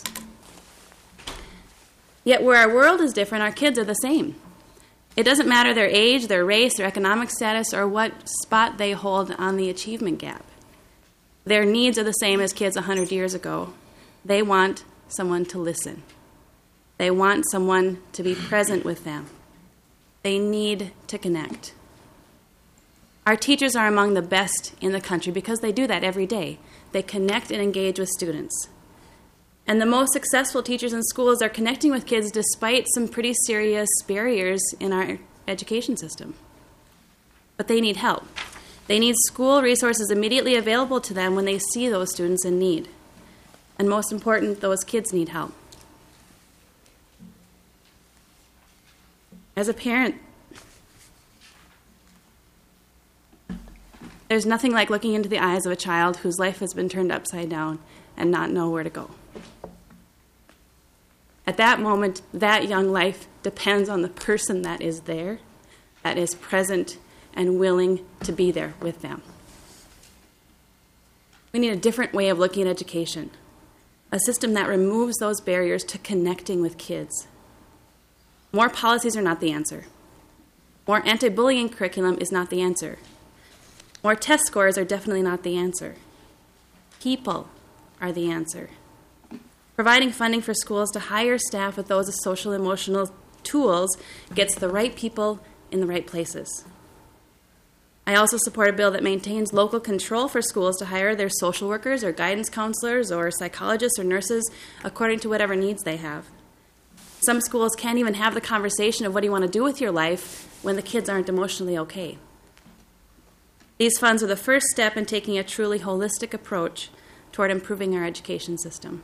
Speaker 7: Yet where our world is different, our kids are the same. It doesn't matter their age, their race, their economic status, or what spot they hold on the achievement gap. Their needs are the same as kids one hundred years ago.
Speaker 18: They want someone to listen. They want someone to be present with them. They need to connect. Our teachers are among the best in the country because they do that every day. They connect and engage with students. And the most successful teachers in schools are connecting with kids despite some pretty serious barriers in our education system. But they need help. They need school resources immediately available to them when they see those students in need. And most important, those kids need help. As a parent, there's nothing like looking into the eyes of a child whose life has been turned upside down and not know where to go. At that moment, that young life depends on the person that is there, that is present and willing to be there with them. We need a different way of looking at education, a system that removes those barriers to connecting with kids. More policies are not the answer. More anti-bullying curriculum is not the answer. More test scores are definitely not the answer. People are the answer. Providing funding for schools to hire staff with those social emotional tools gets the right people in the right places. I also support a bill that maintains local control for schools to hire their social workers or guidance counselors or psychologists or nurses according to whatever needs they have. Some schools can't even have the conversation of what do you want to do with your life when the kids aren't emotionally okay. These funds are the first step in taking a truly holistic approach toward improving our education system.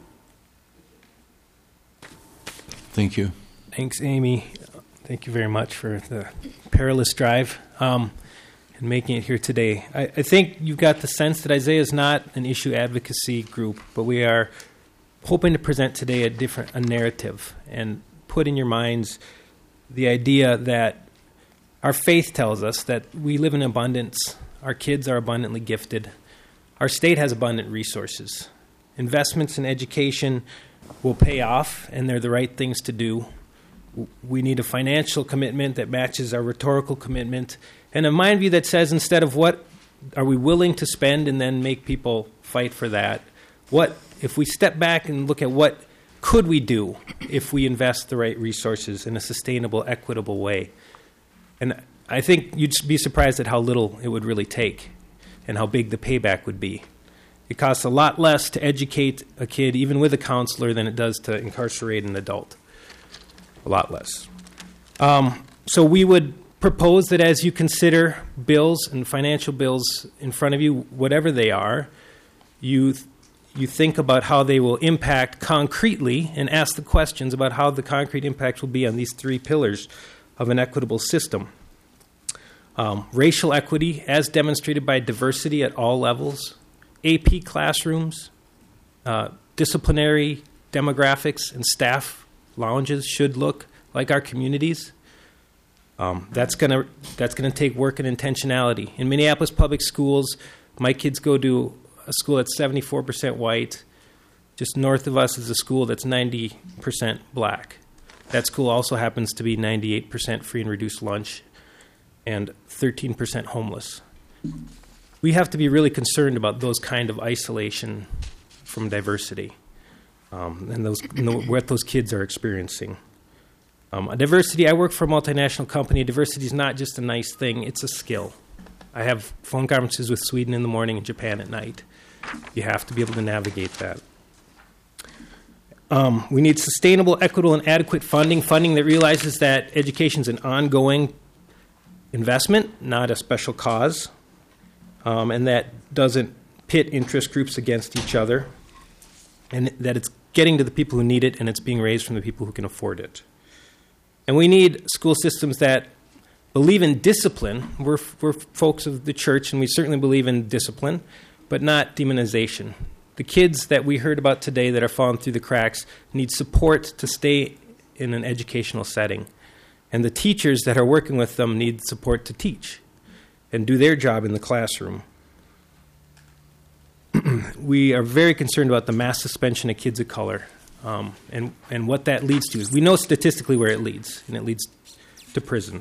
Speaker 1: Thank you.
Speaker 11: Thanks, Amy. Thank you very much for the perilous drive um, and making it here today. I, I think you've got the sense that Isaiah is not an issue advocacy group, but we are hoping to present today a different a narrative and put in your minds the idea that our faith tells us that we live in abundance. Our kids are abundantly gifted. Our state has abundant resources. Investments in education will pay off, and they're the right things to do. We need a financial commitment that matches our rhetorical commitment, and a mind view that says instead of what are we willing to spend and then make people fight for that, what if we step back and look at what could we do if we invest the right resources in a sustainable, equitable way? And I think you'd be surprised at how little it would really take and how big the payback would be. It costs a lot less to educate a kid, even with a counselor, than it does to incarcerate an adult. A lot less. Um, so we would propose that as you consider bills and financial bills in front of you, whatever they are, you th- you think about how they will impact concretely and ask the questions about how the concrete impact will be on these three pillars of an equitable system. Um, racial equity, as demonstrated by diversity at all levels, A P classrooms, uh, disciplinary demographics, and staff lounges should look like our communities. Um, that's gonna that's gonna take work and intentionality. In Minneapolis Public Schools, my kids go to a school that's seventy-four percent white. Just north of us is a school that's ninety percent black. That school also happens to be ninety-eight percent free and reduced lunch and thirteen percent homeless. We have to be really concerned about those kind of isolation from diversity um, and those you know, what those kids are experiencing. Um, diversity, I work for a multinational company. Diversity is not just a nice thing, it's a skill. I have phone conferences with Sweden in the morning and Japan at night. You have to be able to navigate that. Um, we need sustainable, equitable, and adequate funding, funding that realizes that education is an ongoing investment, not a special cause, um, and that doesn't pit interest groups against each other, and that it's getting to the people who need it and it's being raised from the people who can afford it. And we need school systems that believe in discipline. We're, we're folks of the church, and we certainly believe in discipline, but not demonization. The kids that we heard about today that are falling through the cracks need support to stay in an educational setting. And the teachers that are working with them need support to teach and do their job in the classroom. We are very concerned about the mass suspension of kids of color um, and, and what that leads to. We know statistically where it leads, and it leads to prison.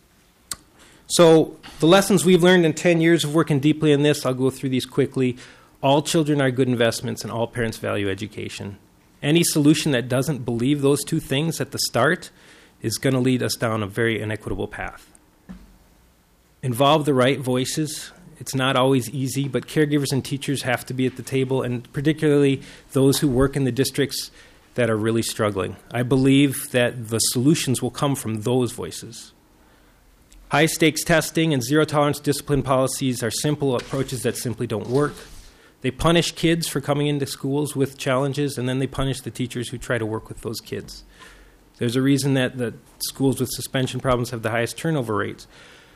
Speaker 11: So the lessons we've learned in ten years of working deeply in this, I'll go through these quickly, All children are good investments, and all parents value education. Any solution that doesn't believe those two things at the start is going to lead us down a very inequitable path. Involve the right voices. It's not always easy, but caregivers and teachers have to be at the table, and particularly those who work in the districts that are really struggling. I believe that the solutions will come from those voices. High-stakes testing and zero-tolerance discipline policies are simple approaches that simply don't work. They punish kids for coming into schools with challenges, and then they punish the teachers who try to work with those kids. There's a reason that the schools with suspension problems have the highest turnover rates.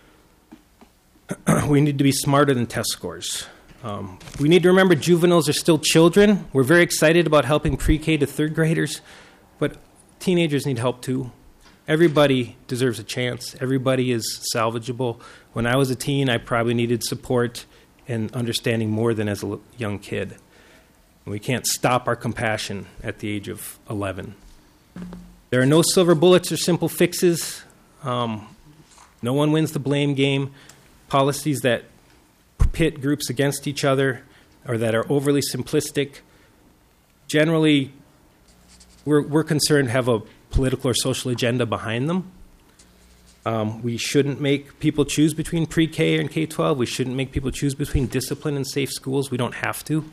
Speaker 11: We need to be smarter than test scores. Um, we need to remember juveniles are still children. We're very excited about helping pre-K to third graders, but teenagers need help too. Everybody deserves a chance. Everybody is salvageable. When I was a teen, I probably needed support and understanding more than as a young kid. We can't stop our compassion at the age of eleven. There are no silver bullets or simple fixes. Um, no one wins the blame game. Policies that pit groups against each other or that are overly simplistic, generally we're, we're concerned have a political or social agenda behind them. Um, we shouldn't make people choose between pre-K and K twelve. We shouldn't make people choose between discipline and safe schools. We don't have to.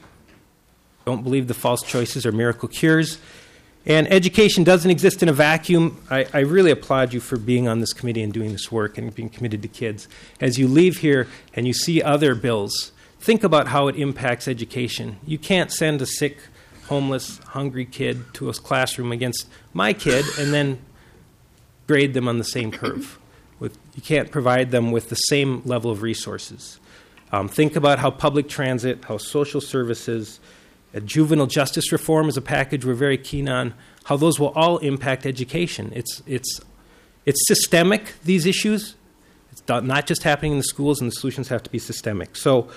Speaker 11: Don't believe the false choices are miracle cures. And education doesn't exist in a vacuum. I, I really applaud you for being on this committee and doing this work and being committed to kids. As you leave here and you see other bills, think about how it impacts education. You can't send a sick, homeless, hungry kid to a classroom against my kid and then grade them on the same curve. With, you can't provide them with the same level of resources. Um, think about how public transit, how social services, Uh, juvenile justice reform is a package we're very keen on, how those will all impact education. It's, it's, it's systemic, these issues. It's not just happening in the schools, and the solutions have to be systemic. So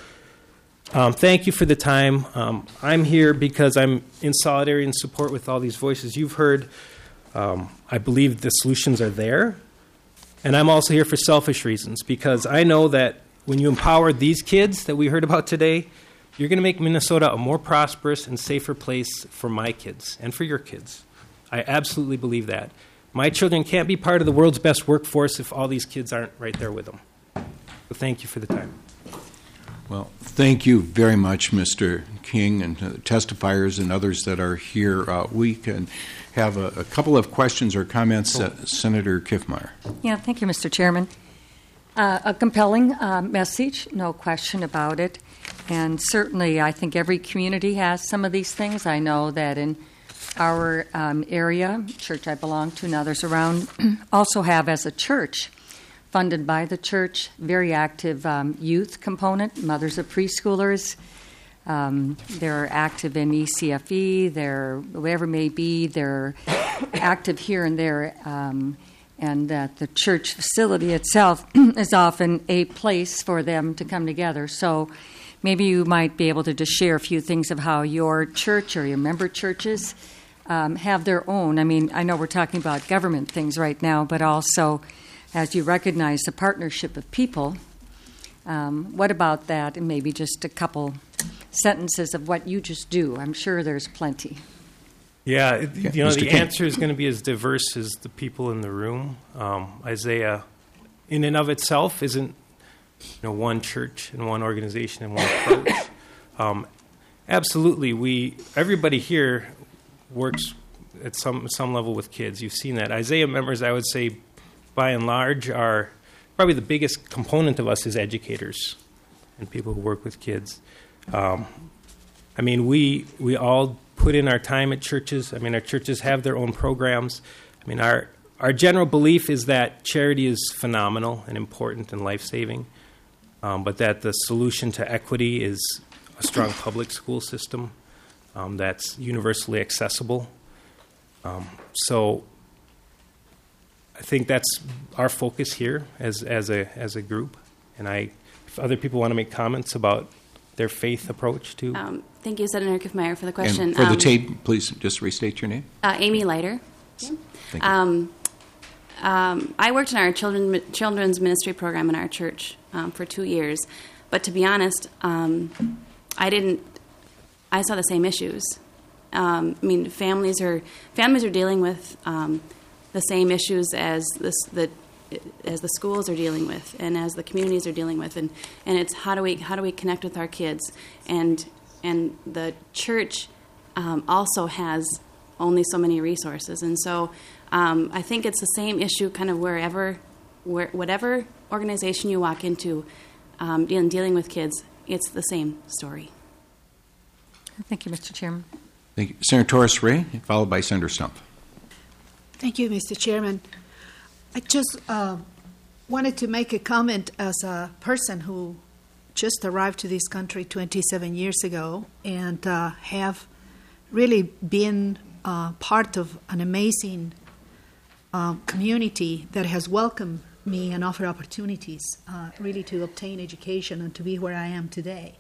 Speaker 11: um, thank you for the time. Um, I'm here because I'm in solidarity and support with all these voices you've heard. Um, I believe the solutions are there. And I'm also here for selfish reasons, because I know that when you empower these kids that we heard about today, you're going to make Minnesota a more prosperous and safer place for my kids and for your kids. I absolutely believe that. My children can't be part of the world's best workforce if all these kids aren't right there with them. So thank you for the time.
Speaker 1: Well, thank you very much, Mister King, and uh, testifiers and others that are here. Uh, we can have a, a couple of questions or comments. Uh, Senator Kiffmeyer.
Speaker 9: Yeah, thank you, Mister Chairman. Uh, a compelling uh, message, no question about it. And certainly, I think every community has some of these things. I know that in our um, area, church I belong to and others around, also have as a church, funded by the church, very active um, youth component, mothers of preschoolers. Um, they're active in E C F E, they're whatever it may be, they're active here and there. Um, and that the church facility itself is often a place for them to come together. So maybe you might be able to just share a few things of how your church or your member churches um, have their own. I mean, I know we're talking about government things right now, but also as you recognize the partnership of people, um, what about that? And maybe just a couple sentences of what you just do. I'm sure there's plenty.
Speaker 11: Yeah, it,
Speaker 1: Yeah,
Speaker 11: you know,
Speaker 1: Mister
Speaker 11: the
Speaker 1: King.
Speaker 11: answer is going to be as diverse as the people in the room. Um, Isaiah, in and of itself, isn't you know one church and one organization and one approach. Um, absolutely, we everybody here works at some some level with kids. You've seen that. Isaiah members, I would say, by and large, are probably the biggest component of us is educators and people who work with kids. Um, I mean, we we all put in our time at churches. I mean, our churches have their own programs. I mean, our our general belief is that charity is phenomenal and important and life-saving, um, but that the solution to equity is a strong public school system um, that's universally accessible. Um, so I think that's our focus here as as a as a group. And I, if other people want to make comments about their faith approach to.
Speaker 18: Um, thank you, Senator Kiffmeyer, for the question.
Speaker 1: And for the
Speaker 18: Um,
Speaker 1: tape, please just restate your name.
Speaker 18: Uh, Amy Leiter.
Speaker 1: Thank you.
Speaker 18: Um, um, I worked in our children, children's ministry program in our church um, for two years. But to be honest, um, I didn't I saw the same issues. Um, I mean, families are families are dealing with um, the same issues as this, the as the schools are dealing with, and as the communities are dealing with, and, and it's how do we how do we connect with our kids, and and the church um, also has only so many resources, and so um, I think it's the same issue kind of wherever, where whatever organization you walk into, um, dealing dealing with kids, it's the same story.
Speaker 9: Thank you, Mister Chairman.
Speaker 1: Thank you. Senator Torres Ray, followed by Senator Stump.
Speaker 19: Thank you, Mister Chairman. I just uh, wanted to make a comment as a person who just arrived to this country twenty-seven years ago and uh, have really been uh, part of an amazing uh, community that has welcomed me and offered opportunities uh, really to obtain education and to be where I am today.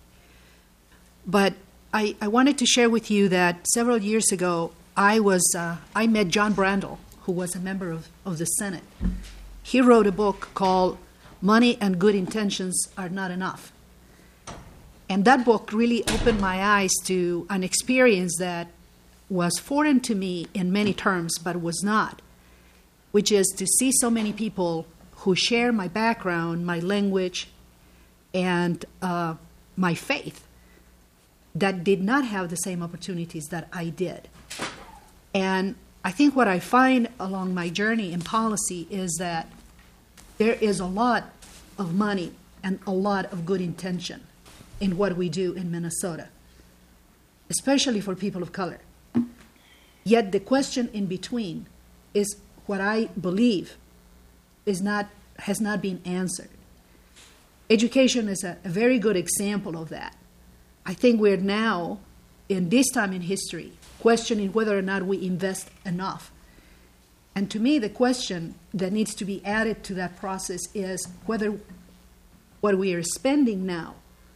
Speaker 19: But I, I wanted to share with you that several years ago I was uh, I met John Brandl, who was a member of, of the Senate. He wrote a book called Money and Good Intentions Are Not Enough. And that book really opened my eyes to an experience that was foreign to me in many terms, but was not, which is to see so many people who share my background, my language, and uh, my faith that did not have the same opportunities that I did. And I think what I find along my journey in policy is that there is a lot of money and a lot of good intention in what we do in Minnesota, especially for people of color. Yet the question in between is what I believe is not has not been answered. Education is a, a very good example of that. I think we're now, in this time in history, questioning whether or not we invest enough. And to me, the question that needs to be added to that process is whether what we are spending now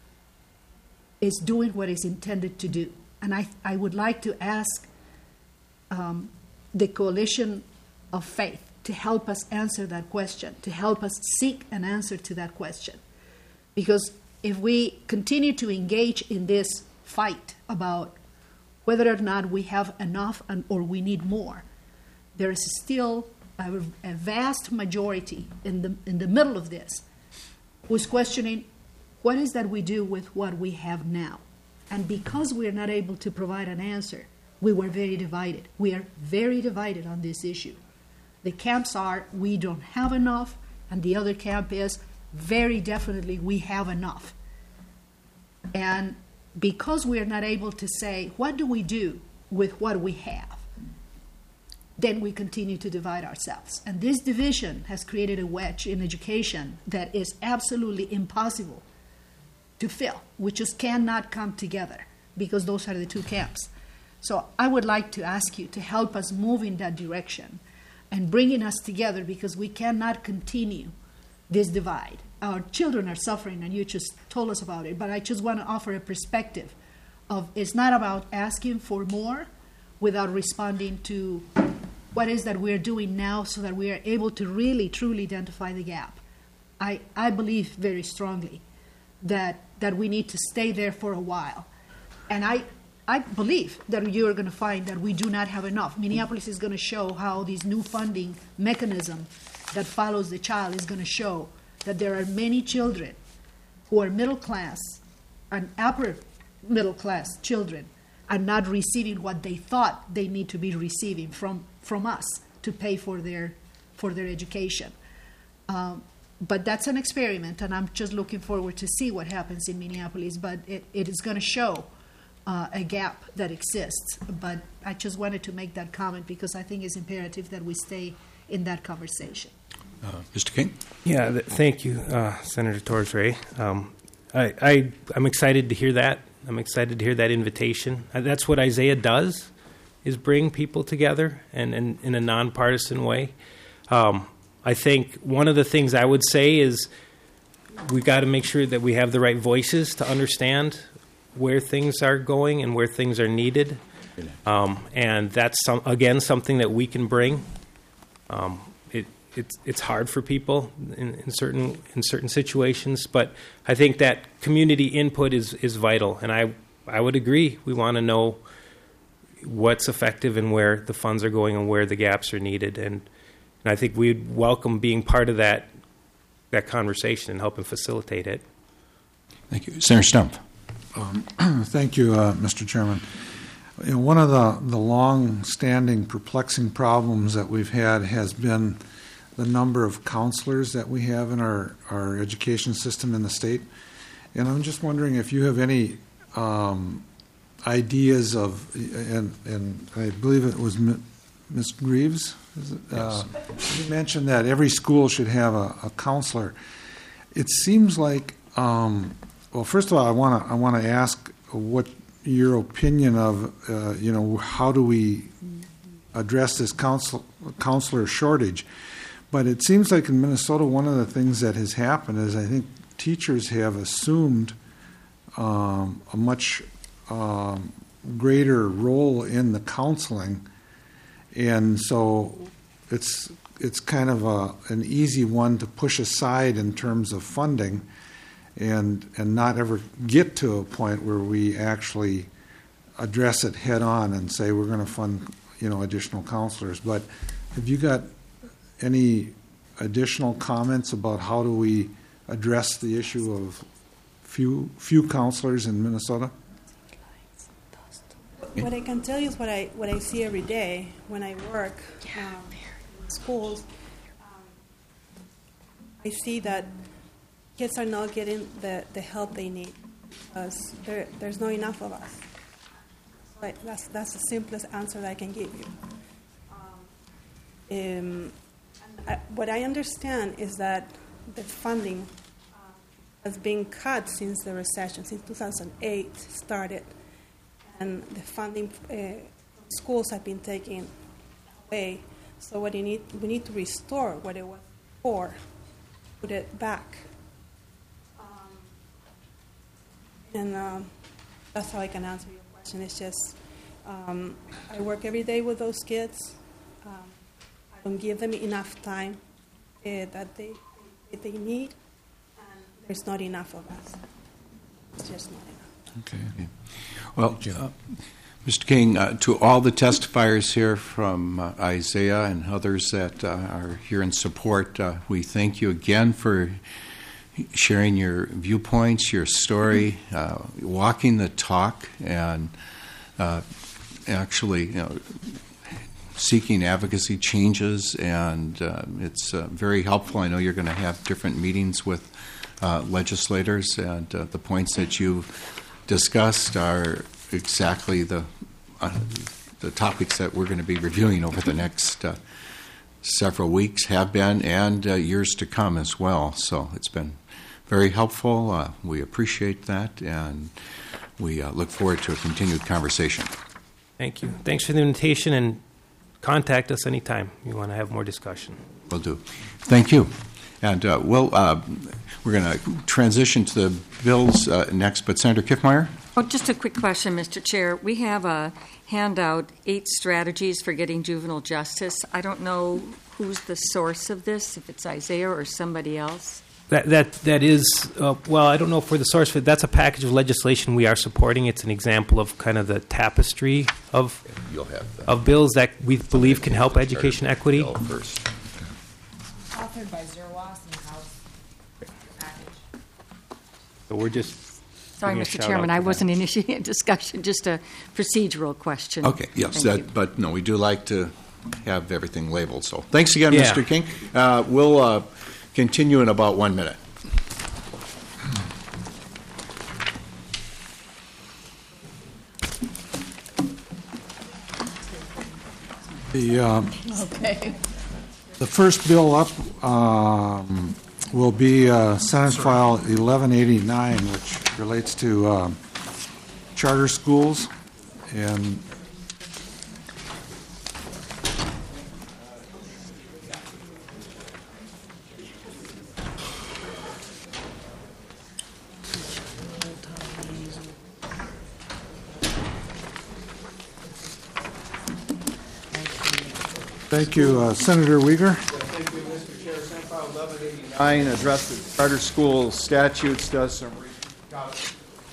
Speaker 19: is doing what it's intended to do. And I, I would like to ask um, the Coalition of Faith to help us answer that question, to help us seek an answer to that question. Because if we continue to engage in this fight about whether or not we have enough and, or we need more, there is still a, a vast majority in the in the middle of this who's questioning what is that we do with what we have now. And because we are not able to provide an answer, we were very divided. We are very divided on this issue. The camps are, we don't have enough, and the other camp is, very definitely, we have enough. And because we are not able to say, what do we do with what we have, then we continue to divide ourselves. And this division has created a wedge in education that is absolutely impossible to fill. We just cannot come together because those are the two camps. So I would like to ask you to help us move in that direction and bringing us together, because we cannot continue this divide. Our children are suffering, and you just told us about it, but I just want to offer a perspective of it's not about asking for more without responding to what is that we're doing now so that we are able to really, truly identify the gap. I, I believe very strongly that, that we need to stay there for a while. And I, I believe that you are going to find that we do not have enough. Minneapolis is going to show how this new funding mechanism that follows the child is going to show that there are many children who are middle class and upper middle class children are not receiving what they thought they need to be receiving from, from us to pay for their for their education. Um, but that's an experiment, and I'm just looking forward to see what happens in Minneapolis. But it, it is going to show uh, a gap that exists. But I just wanted to make that comment because I think it's imperative that we stay in that conversation.
Speaker 1: Uh, Mister King?
Speaker 11: Yeah, th- thank you, uh, Senator Torres Ray. Um, I, I, I'm excited to hear that. I'm excited to hear that invitation. Uh, that's what Isaiah does, is bring people together and, and in a nonpartisan way. Um, I think one of the things I would say is we've got to make sure that we have the right voices to understand where things are going and where things are needed. Um, and that's, some, again, something that we can bring. Um, it, it's, it's hard for people in, in certain in certain situations, but I think that community input is, is vital. And I I would agree. We want to know what's effective and where the funds are going and where the gaps are needed. And, and I think we'd welcome being part of that that conversation and helping facilitate it.
Speaker 1: Thank you. Senator Stump.
Speaker 20: Um, thank you, uh, Mister Chairman. You know, one of the, the long-standing, perplexing problems that we've had has been the number of counselors that we have in our, our education system in the state. And I'm just wondering if you have any um, ideas of, and, and I believe it was Miz Greaves, is it? Uh, you mentioned that every school should have a, a counselor. It seems like, um, well, first of all, I want to I want to ask what your opinion of, uh, you know, how do we address this counsel, counselor shortage? But it seems like in Minnesota, one of the things that has happened is I think teachers have assumed um, a much um, greater role in the counseling, and so it's it's kind of a, an easy one to push aside in terms of funding, and and not ever get to a point where we actually address it head on and say we're going to fund, you know, additional counselors. But have you got any additional comments about how do we address the issue of few few counselors in Minnesota?
Speaker 17: What I can tell you is what I what I see every day when I work um, in schools. Um, I see that kids are not getting the, the help they need because there, there's not enough of us. Like that's that's the simplest answer that I can give you. Um, um, I, what I understand is that the funding uh, has been cut since the recession, since two thousand eight started, and the funding uh, schools have been taken away. So what you need, we need to restore what it was before, put it back, um, and um, that's how I can answer your question. It's just um, I work every day with those kids. Um, I don't give them enough time uh, that they that they need, and there's not enough of us. It's just not enough.
Speaker 1: Okay. Well, uh, Mister King, uh, to all the testifiers here from uh, Isaiah and others that uh, are here in support, uh, we thank you again for sharing your viewpoints, your story, uh, walking the talk, and uh, actually, you know, seeking advocacy changes. And uh, it's uh, very helpful. I know you're going to have different meetings with uh, legislators, and uh, the points that you've discussed are exactly the uh, the topics that we're going to be reviewing over the next uh, several weeks, have been, and uh, years to come as well. So it's been very helpful. Uh, we appreciate that, and we uh, look forward to a continued conversation.
Speaker 11: Thank you. Thanks for the invitation, and contact us anytime you want to have more discussion.
Speaker 1: Will do. Thank you. And uh, we'll, uh, we're going to transition to the bills uh, next, but Senator Kiffmeyer?
Speaker 9: Oh, just a quick question, Mister Chair. We have a handout, eight strategies for getting juvenile justice. I don't know who's the source of this, if it's Isaiah or somebody else.
Speaker 11: That that that is uh, well, I don't know for the source of it. That's a package of legislation we are supporting. It's an example of kind of the tapestry of
Speaker 1: You'll have that.
Speaker 11: of bills that we believe can help education equity.
Speaker 1: First.
Speaker 16: Authored by Zerwas and House package.
Speaker 11: So we're just
Speaker 9: Sorry,
Speaker 11: giving a
Speaker 9: Mister
Speaker 11: shout
Speaker 9: Chairman,
Speaker 11: out
Speaker 9: I
Speaker 11: to
Speaker 9: wasn't
Speaker 11: that.
Speaker 9: initiating a discussion, just a procedural question.
Speaker 1: Okay, yes,
Speaker 9: Thank you.
Speaker 1: that, but no, we do like to have everything labeled. So thanks again,
Speaker 11: Yeah.
Speaker 1: Mister King. Uh, we'll uh, continue in about one minute.
Speaker 20: The um,
Speaker 8: Okay.
Speaker 20: the first bill up um, will be uh, Senate File eleven eighty-nine, which relates to um, charter schools. And thank you, uh, Senator Uyghur.
Speaker 21: Thank you, Mister Chair. Senate File eleven eighty-nine addressed the charter school statutes, does some got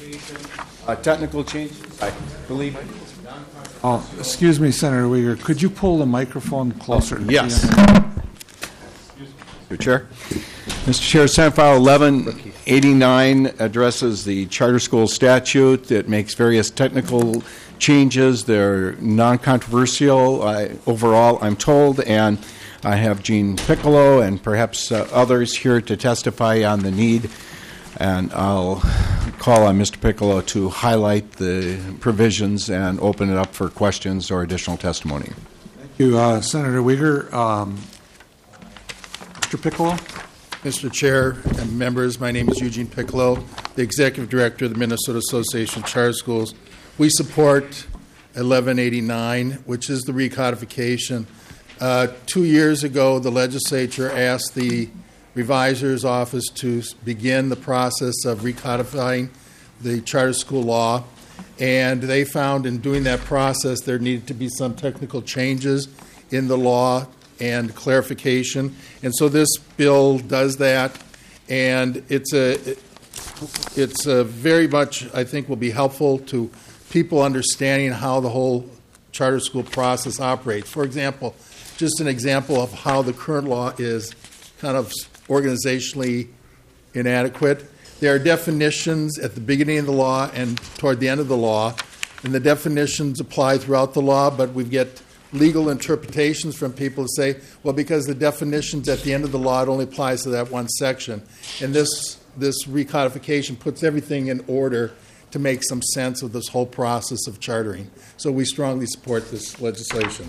Speaker 1: Uh, technical changes, I believe.
Speaker 20: Oh, excuse me, Senator Uyghur. Could you pull the microphone closer?
Speaker 1: Oh, yes. Mister Chair. Mister Chair, Senate File eleven eighty-nine addresses the charter school statute. It makes various technical changes. They're non-controversial uh, overall, I'm told, and I have Gene Piccolo and perhaps uh, others here to testify on the need, and I'll call on Mister Piccolo to highlight the provisions and open it up for questions or additional testimony.
Speaker 20: Thank you, uh, Senator Uyghur. Um, Mister Piccolo?
Speaker 4: Mister Chair and members, my name is Eugene Piccolo, the Executive Director of the Minnesota Association of Charter Schools. We support eleven eighty-nine, which is the recodification. Uh, two years ago, the legislature asked the revisor's office to begin the process of recodifying the charter school law, and they found in doing that process there needed to be some technical changes in the law and clarification, and so this bill does that, and it's a it's a very much, I think, will be helpful to people understanding how the whole charter school process operates. For example, just an example of how the current law is kind of organizationally inadequate. There are definitions at the beginning of the law and toward the end of the law, and the definitions apply throughout the law, but we get legal interpretations from people who say, well, because the definitions at the end of the law, it only applies to that one section. And this this recodification puts everything in order to make some sense of this whole process of chartering. So we strongly support this legislation.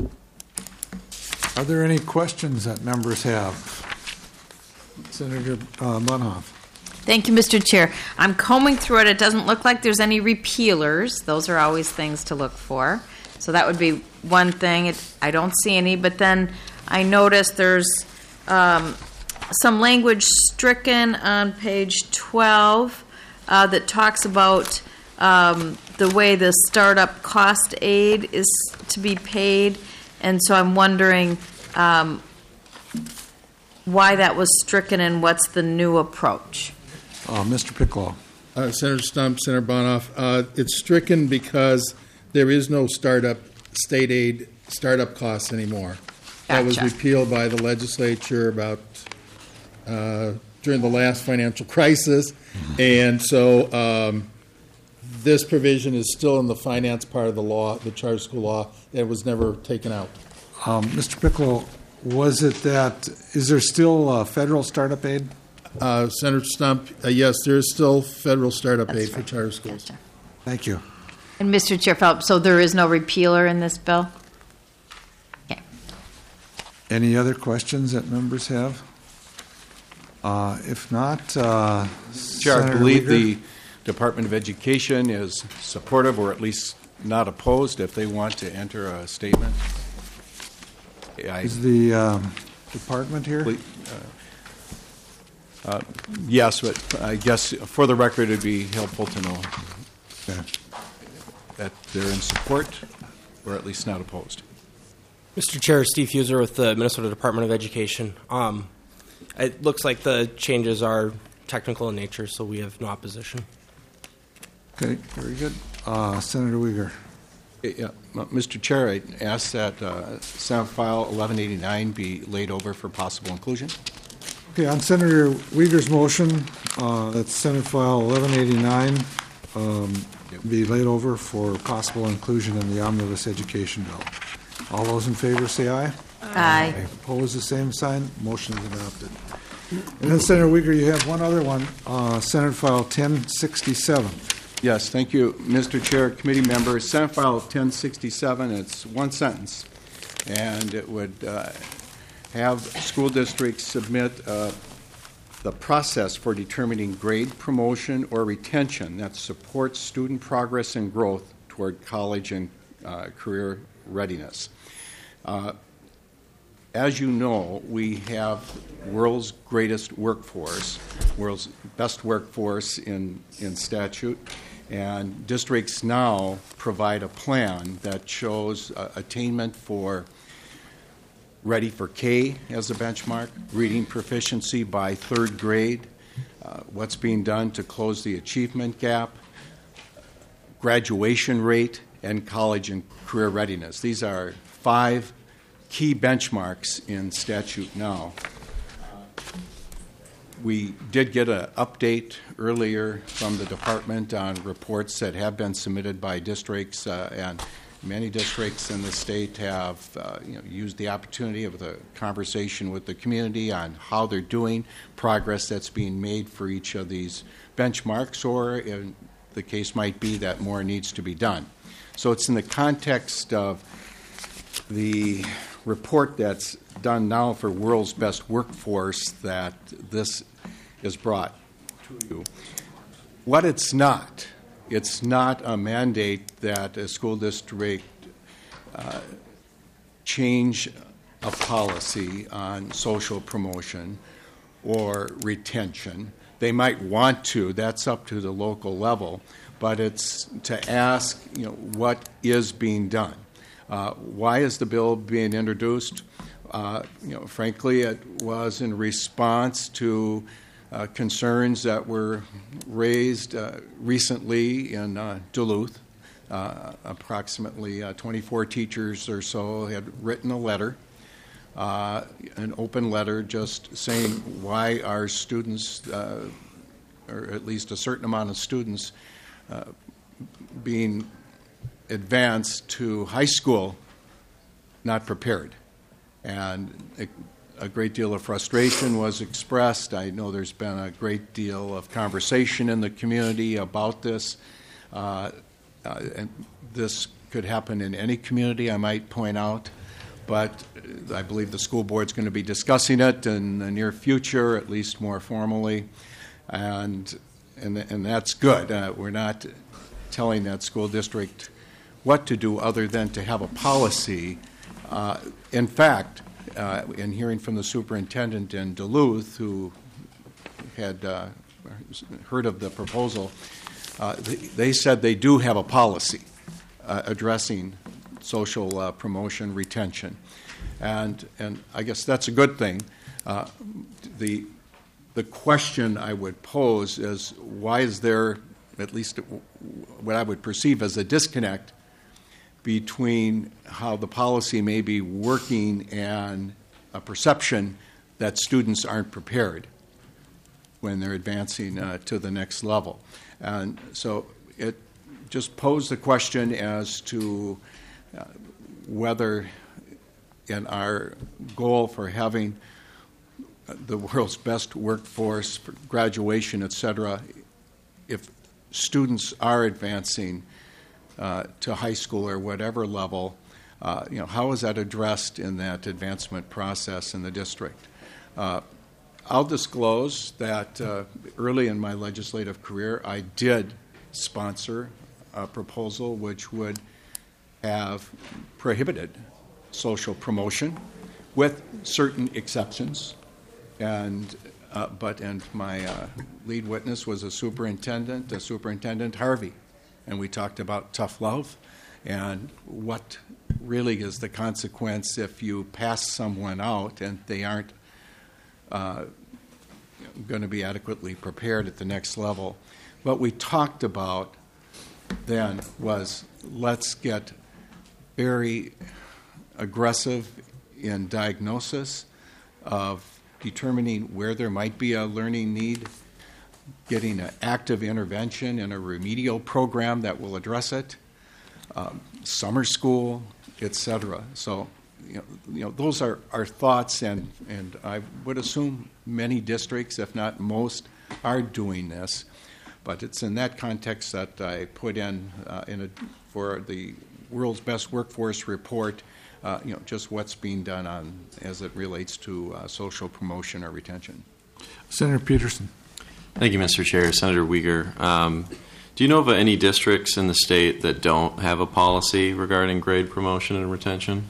Speaker 20: Are there any questions that members have? Senator uh, Munhoff.
Speaker 22: Thank you, Mister Chair. I'm combing through it. It doesn't look like there's any repealers. Those are always things to look for. So that would be one thing. It, I don't see any. But then I noticed there's um, some language stricken on page twelve uh, that talks about um, the way the startup cost aid is to be paid. And so I'm wondering um, why that was stricken and what's the new approach.
Speaker 20: Uh, Mister Piccolo.
Speaker 4: Uh, Senator Stump, Senator Bonoff, uh, it's stricken because there is no startup state aid startup costs anymore. Gotcha. That was repealed by the legislature about uh, during the last financial crisis, and so um, this provision is still in the finance part of the law, the charter school law. That was never taken out.
Speaker 20: Um, Mister Piccolo, was it that, is there still uh, federal startup aid?
Speaker 4: Uh, Senator Stump, uh, yes, there is still federal startup That's aid right. for charter schools.
Speaker 22: Gotcha.
Speaker 20: Thank you.
Speaker 22: And Mister Chair Phelps, so there is no repealer in this bill? Okay.
Speaker 20: Any other questions that members have? Uh, if not, uh,
Speaker 1: Chair,
Speaker 20: Senator
Speaker 1: I believe
Speaker 20: Uyghur?
Speaker 1: the Department of Education is supportive, or at least not opposed, if they want to enter a statement. I,
Speaker 20: is the um, department here?
Speaker 1: Uh, uh, yes, but I guess for the record, it would be helpful to know
Speaker 20: okay.
Speaker 1: that they're in support, or at least not opposed.
Speaker 23: Mister Chair, Steve Fuser with the Minnesota Department of Education. Um, it looks like the changes are technical in nature, so we have no opposition.
Speaker 20: Okay, very good. Uh, Senator Uyghur.
Speaker 1: Yeah, Mister Chair, I ask that uh, Senate File eleven eighty-nine be laid over for possible inclusion.
Speaker 20: Okay, on Senator Uyghur's motion, uh, that's Senate File eleven eighty-nine, um, be laid over for possible inclusion in the Omnibus Education Bill. All those in favor say aye.
Speaker 22: Aye.
Speaker 20: Aye. Opposed, the same sign. Motion is adopted. And then, Senator Uyghur, you have one other one, uh, Senate File ten sixty-seven.
Speaker 1: Yes, thank you, Mister Chair, committee members. Senate File ten sixty-seven, it's one sentence, and it would uh, have school districts submit uh, the process for determining grade promotion or retention that supports student progress and growth toward college and uh, career readiness. Uh, as you know, we have world's greatest workforce, world's best workforce in, in statute, and districts now provide a plan that shows uh, attainment for Ready for K as a benchmark, reading proficiency by third grade, uh, what's being done to close the achievement gap, graduation rate, and college and career readiness. These are five key benchmarks in statute now. We did get an update earlier from the department on reports that have been submitted by districts, uh, and many districts in the state have uh, you know, used the opportunity of the conversation with the community on how they're doing, progress that's being made for each of these benchmarks, or in the case might be that more needs to be done. So it's in the context of the report that's done now for World's Best Workforce that this is brought to you. What it's not, it's not a mandate that a school district uh, change a policy on social promotion or retention. They might want to, that's up to the local level, but it's to ask, you know, what is being done. Uh, why is the bill being introduced? Uh, you know, frankly, it was in response to uh, concerns that were raised uh, recently in uh, Duluth. Uh, approximately uh, twenty-four teachers or so had written a letter, uh, an open letter, just saying why our students, uh, or at least a certain amount of students, uh, being advanced to high school not prepared. And a, a great deal of frustration was expressed. I know there's been a great deal of conversation in the community about this. Uh, uh, and this could happen in any community, I might point out. But I believe the school board's going to be discussing it in the near future, at least more formally. And, and, and that's good. Uh, we're not telling that school district what to do other than to have a policy. Uh, in fact, uh, in hearing from the superintendent in Duluth, who had uh, heard of the proposal, uh, they, they said they do have a policy uh, addressing social uh, promotion, retention, and and I guess that's a good thing. Uh, the the question I would pose is, why is there, at least what I would perceive as a disconnect between how the policy may be working and a perception that students aren't prepared when they're advancing uh, to the next level? And so it just posed the question as to uh, whether in our goal for having the world's best workforce, for graduation, et cetera, if students are advancing Uh, to high school or whatever level, uh, you know, how is that addressed in that advancement process in the district? Uh, I'll disclose that uh, early in my legislative career, I did sponsor a proposal which would have prohibited social promotion with certain exceptions, and uh, but and my uh, lead witness was a superintendent, a Superintendent Harvey. And we talked about tough love and what really is the consequence if you pass someone out and they aren't uh, going to be adequately prepared at the next level. What we talked about then was, let's get very aggressive in diagnosis of determining where there might be a learning need, getting an active intervention in a remedial program that will address it, um, summer school, et cetera. So, you know, you know, those are our thoughts, and, and I would assume many districts, if not most, are doing this. But it's in that context that I put in, uh, in a, for the World's Best Workforce report, uh, you know, just what's being done on as it relates to uh, social promotion or retention.
Speaker 20: Senator Peterson.
Speaker 2: Thank you, Mister Chair. Senator Uyghur, um, do you know of any districts in the state that don't have a policy regarding grade promotion and retention?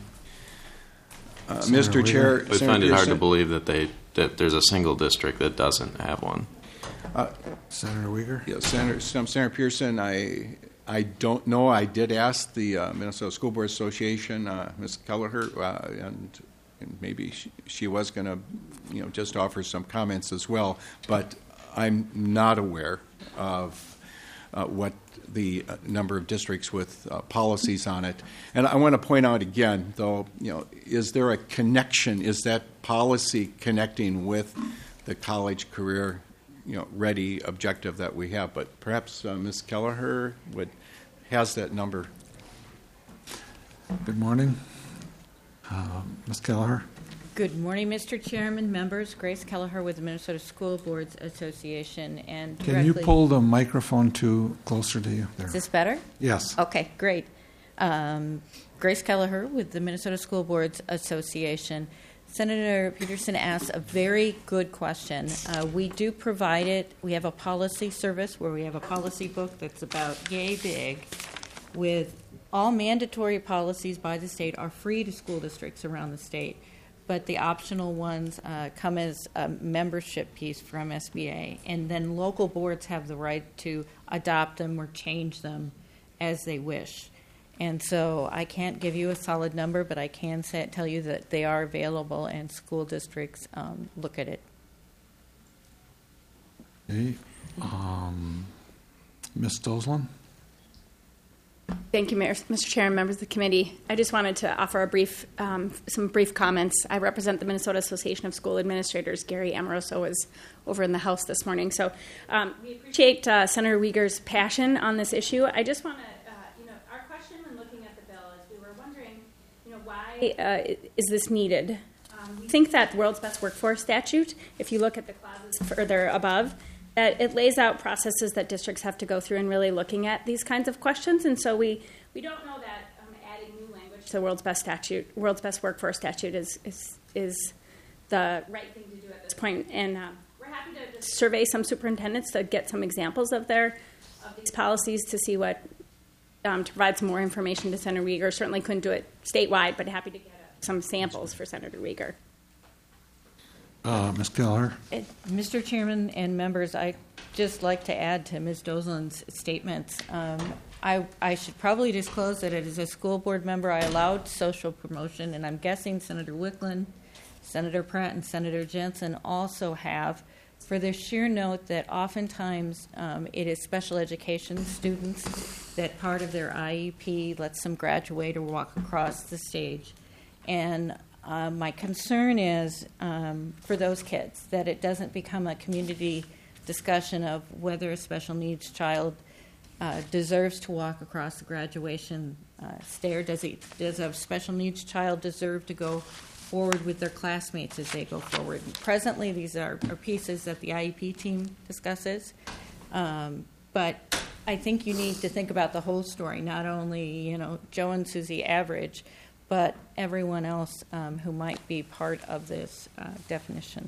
Speaker 1: Uh, Mister Chair,
Speaker 2: I find it hard to believe that they that there's a single district that doesn't have one.
Speaker 1: Uh,
Speaker 20: Senator Uyghur?
Speaker 1: Yeah, Senator, Senator Pearson, I I don't know. I did ask the uh, Minnesota School Board Association, uh, Miz Kelleher, uh, and, and maybe she, she was going to, you know, just offer some comments as well. But I'm not aware of uh, what the uh, number of districts with uh, policies on it. And I want to point out again, though, you know, is there a connection? Is that policy connecting with the college career, you know, ready objective that we have? But perhaps uh, Miz Kelleher would has that number.
Speaker 20: Good morning, uh, Miz Kelleher.
Speaker 8: Good morning, Mister Chairman, members. Grace Kelleher with the Minnesota School Boards Association. And
Speaker 20: Can you
Speaker 8: directly-
Speaker 20: pull the microphone to closer to you? There.
Speaker 8: Is this better?
Speaker 20: Yes.
Speaker 8: Okay, great. Um, Grace Kelleher with the Minnesota School Boards Association. Senator Peterson asked a very good question. Uh, we do provide it. We have a policy service where we have a policy book that's about yay big with all mandatory policies by the state are free to school districts around the state, but the optional ones uh, come as a membership piece from S B A, and then local boards have the right to adopt them or change them as they wish. And so I can't give you a solid number, but I can say, tell you that they are available and school districts um, look at it.
Speaker 20: Okay. Um, Miz Dosland?
Speaker 7: Thank you, Mayor, Mister Chair, and members of the committee. I just wanted to offer a brief, um, some brief comments. I represent the Minnesota Association of School Administrators. Gary Amoroso was over in the House this morning. So um, we appreciate uh, Senator Uyghur's passion on this issue. I just want to, uh, you know, our question when looking at the bill is we were wondering, you know, why uh, is this needed? Um, we think that World's Best Workforce statute, if you look at the clauses further above, that it lays out processes that districts have to go through in really looking at these kinds of questions. And so we, we don't know that um, adding new language to the World's Best statute, World's Best Workforce statute is is, is the right thing to do at this point. And uh, we're happy to just survey some superintendents to get some examples of their of these policies to see what, um, to provide some more information to Senator Uyghur. Certainly couldn't do it statewide, but happy to get uh, some samples for Senator Uyghur.
Speaker 20: Uh, Miz Kelleher?
Speaker 8: Mister Chairman and members, I'd just like to add to Miz Dosland's statements. Um, I, I should probably disclose that as a school board member, I allowed social promotion, and I'm guessing Senator Wickland, Senator Pratt, and Senator Jensen also have, for the sheer note that oftentimes um, it is special education students that part of their I E P lets them graduate or walk across the stage. And Uh, my concern is um, for those kids that it doesn't become a community discussion of whether a special needs child uh, deserves to walk across the graduation uh, stair. Does, he, does a special needs child deserve to go forward with their classmates as they go forward? Presently, these are, are pieces that the I E P team discusses, um, but I think you need to think about the whole story, not only, you know, Joe and Susie average, but everyone else um, who might be part of this uh, definition.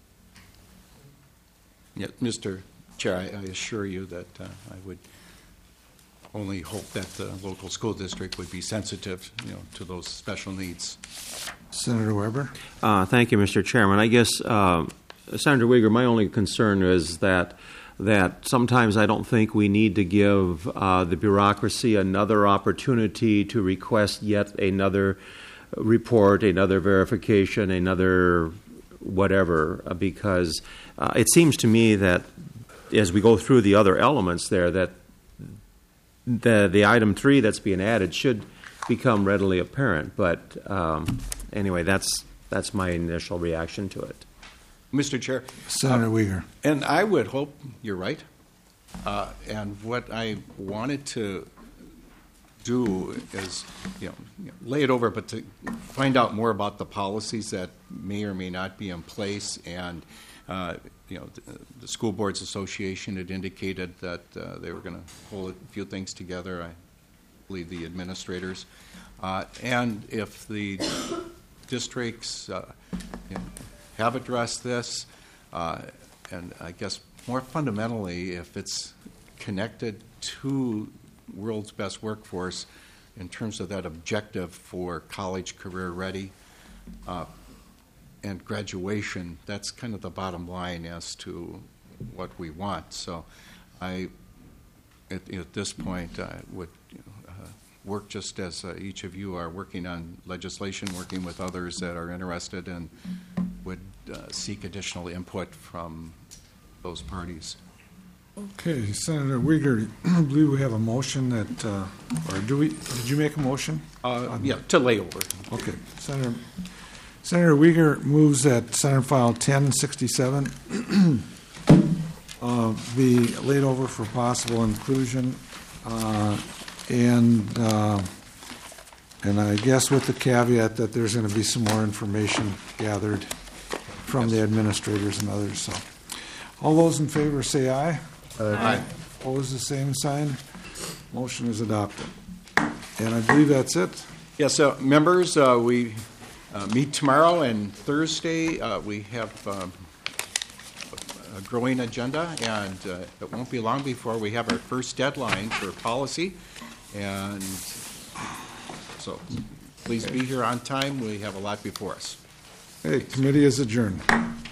Speaker 1: Yeah, Mister Chair, I, I assure you that uh, I would only hope that the local school district would be sensitive, you know, to those special needs.
Speaker 20: Senator Weber?
Speaker 3: Uh, thank you, Mister Chairman. I guess, uh, Senator Uyghur, my only concern is that that sometimes I don't think we need to give uh, the bureaucracy another opportunity to request yet another report, another verification, another whatever, uh, because uh, it seems to me that as we go through the other elements there, that the, the item three that's being added should become readily apparent. But um, anyway, that's, that's my initial reaction to it.
Speaker 1: Mister Chair.
Speaker 20: Senator
Speaker 1: uh,
Speaker 20: Uyghur.
Speaker 1: And I would hope you're right. Uh, and what I wanted to do is, you know, you know, lay it over, but to find out more about the policies that may or may not be in place. And, uh, you know, the, the School Boards Association had indicated that uh, they were going to pull a few things together, I believe the administrators. Uh, and if the districts, uh, you know, have addressed this, uh, and I guess more fundamentally, if it's connected to World's Best Workforce in terms of that objective for college career ready uh, and graduation, that's kind of the bottom line as to what we want. So I, at, at this point, I would you know, uh, work just as uh, each of you are working on legislation, working with others that are interested and would uh, seek additional input from those parties.
Speaker 20: Okay, Senator Uyghur, I believe we have a motion that, uh, or do we, did you make a motion?
Speaker 1: Uh, yeah, to lay over.
Speaker 20: Okay, Senator, Senator Uyghur moves that Senate File ten sixty-seven uh, be laid over for possible inclusion, uh, and uh, and I guess with the caveat that there's going to be some more information gathered from the administrators and others. So, all those in favor say aye.
Speaker 1: Aye.
Speaker 20: Opposed, the same sign. Motion is adopted. And I believe that's it.
Speaker 1: Yes, uh, members, uh, we uh, meet tomorrow and Thursday. Uh, we have um, a growing agenda, and uh, it won't be long before we have our first deadline for policy. And so please be here on time. We have a lot before us.
Speaker 20: Hey, committee is adjourned.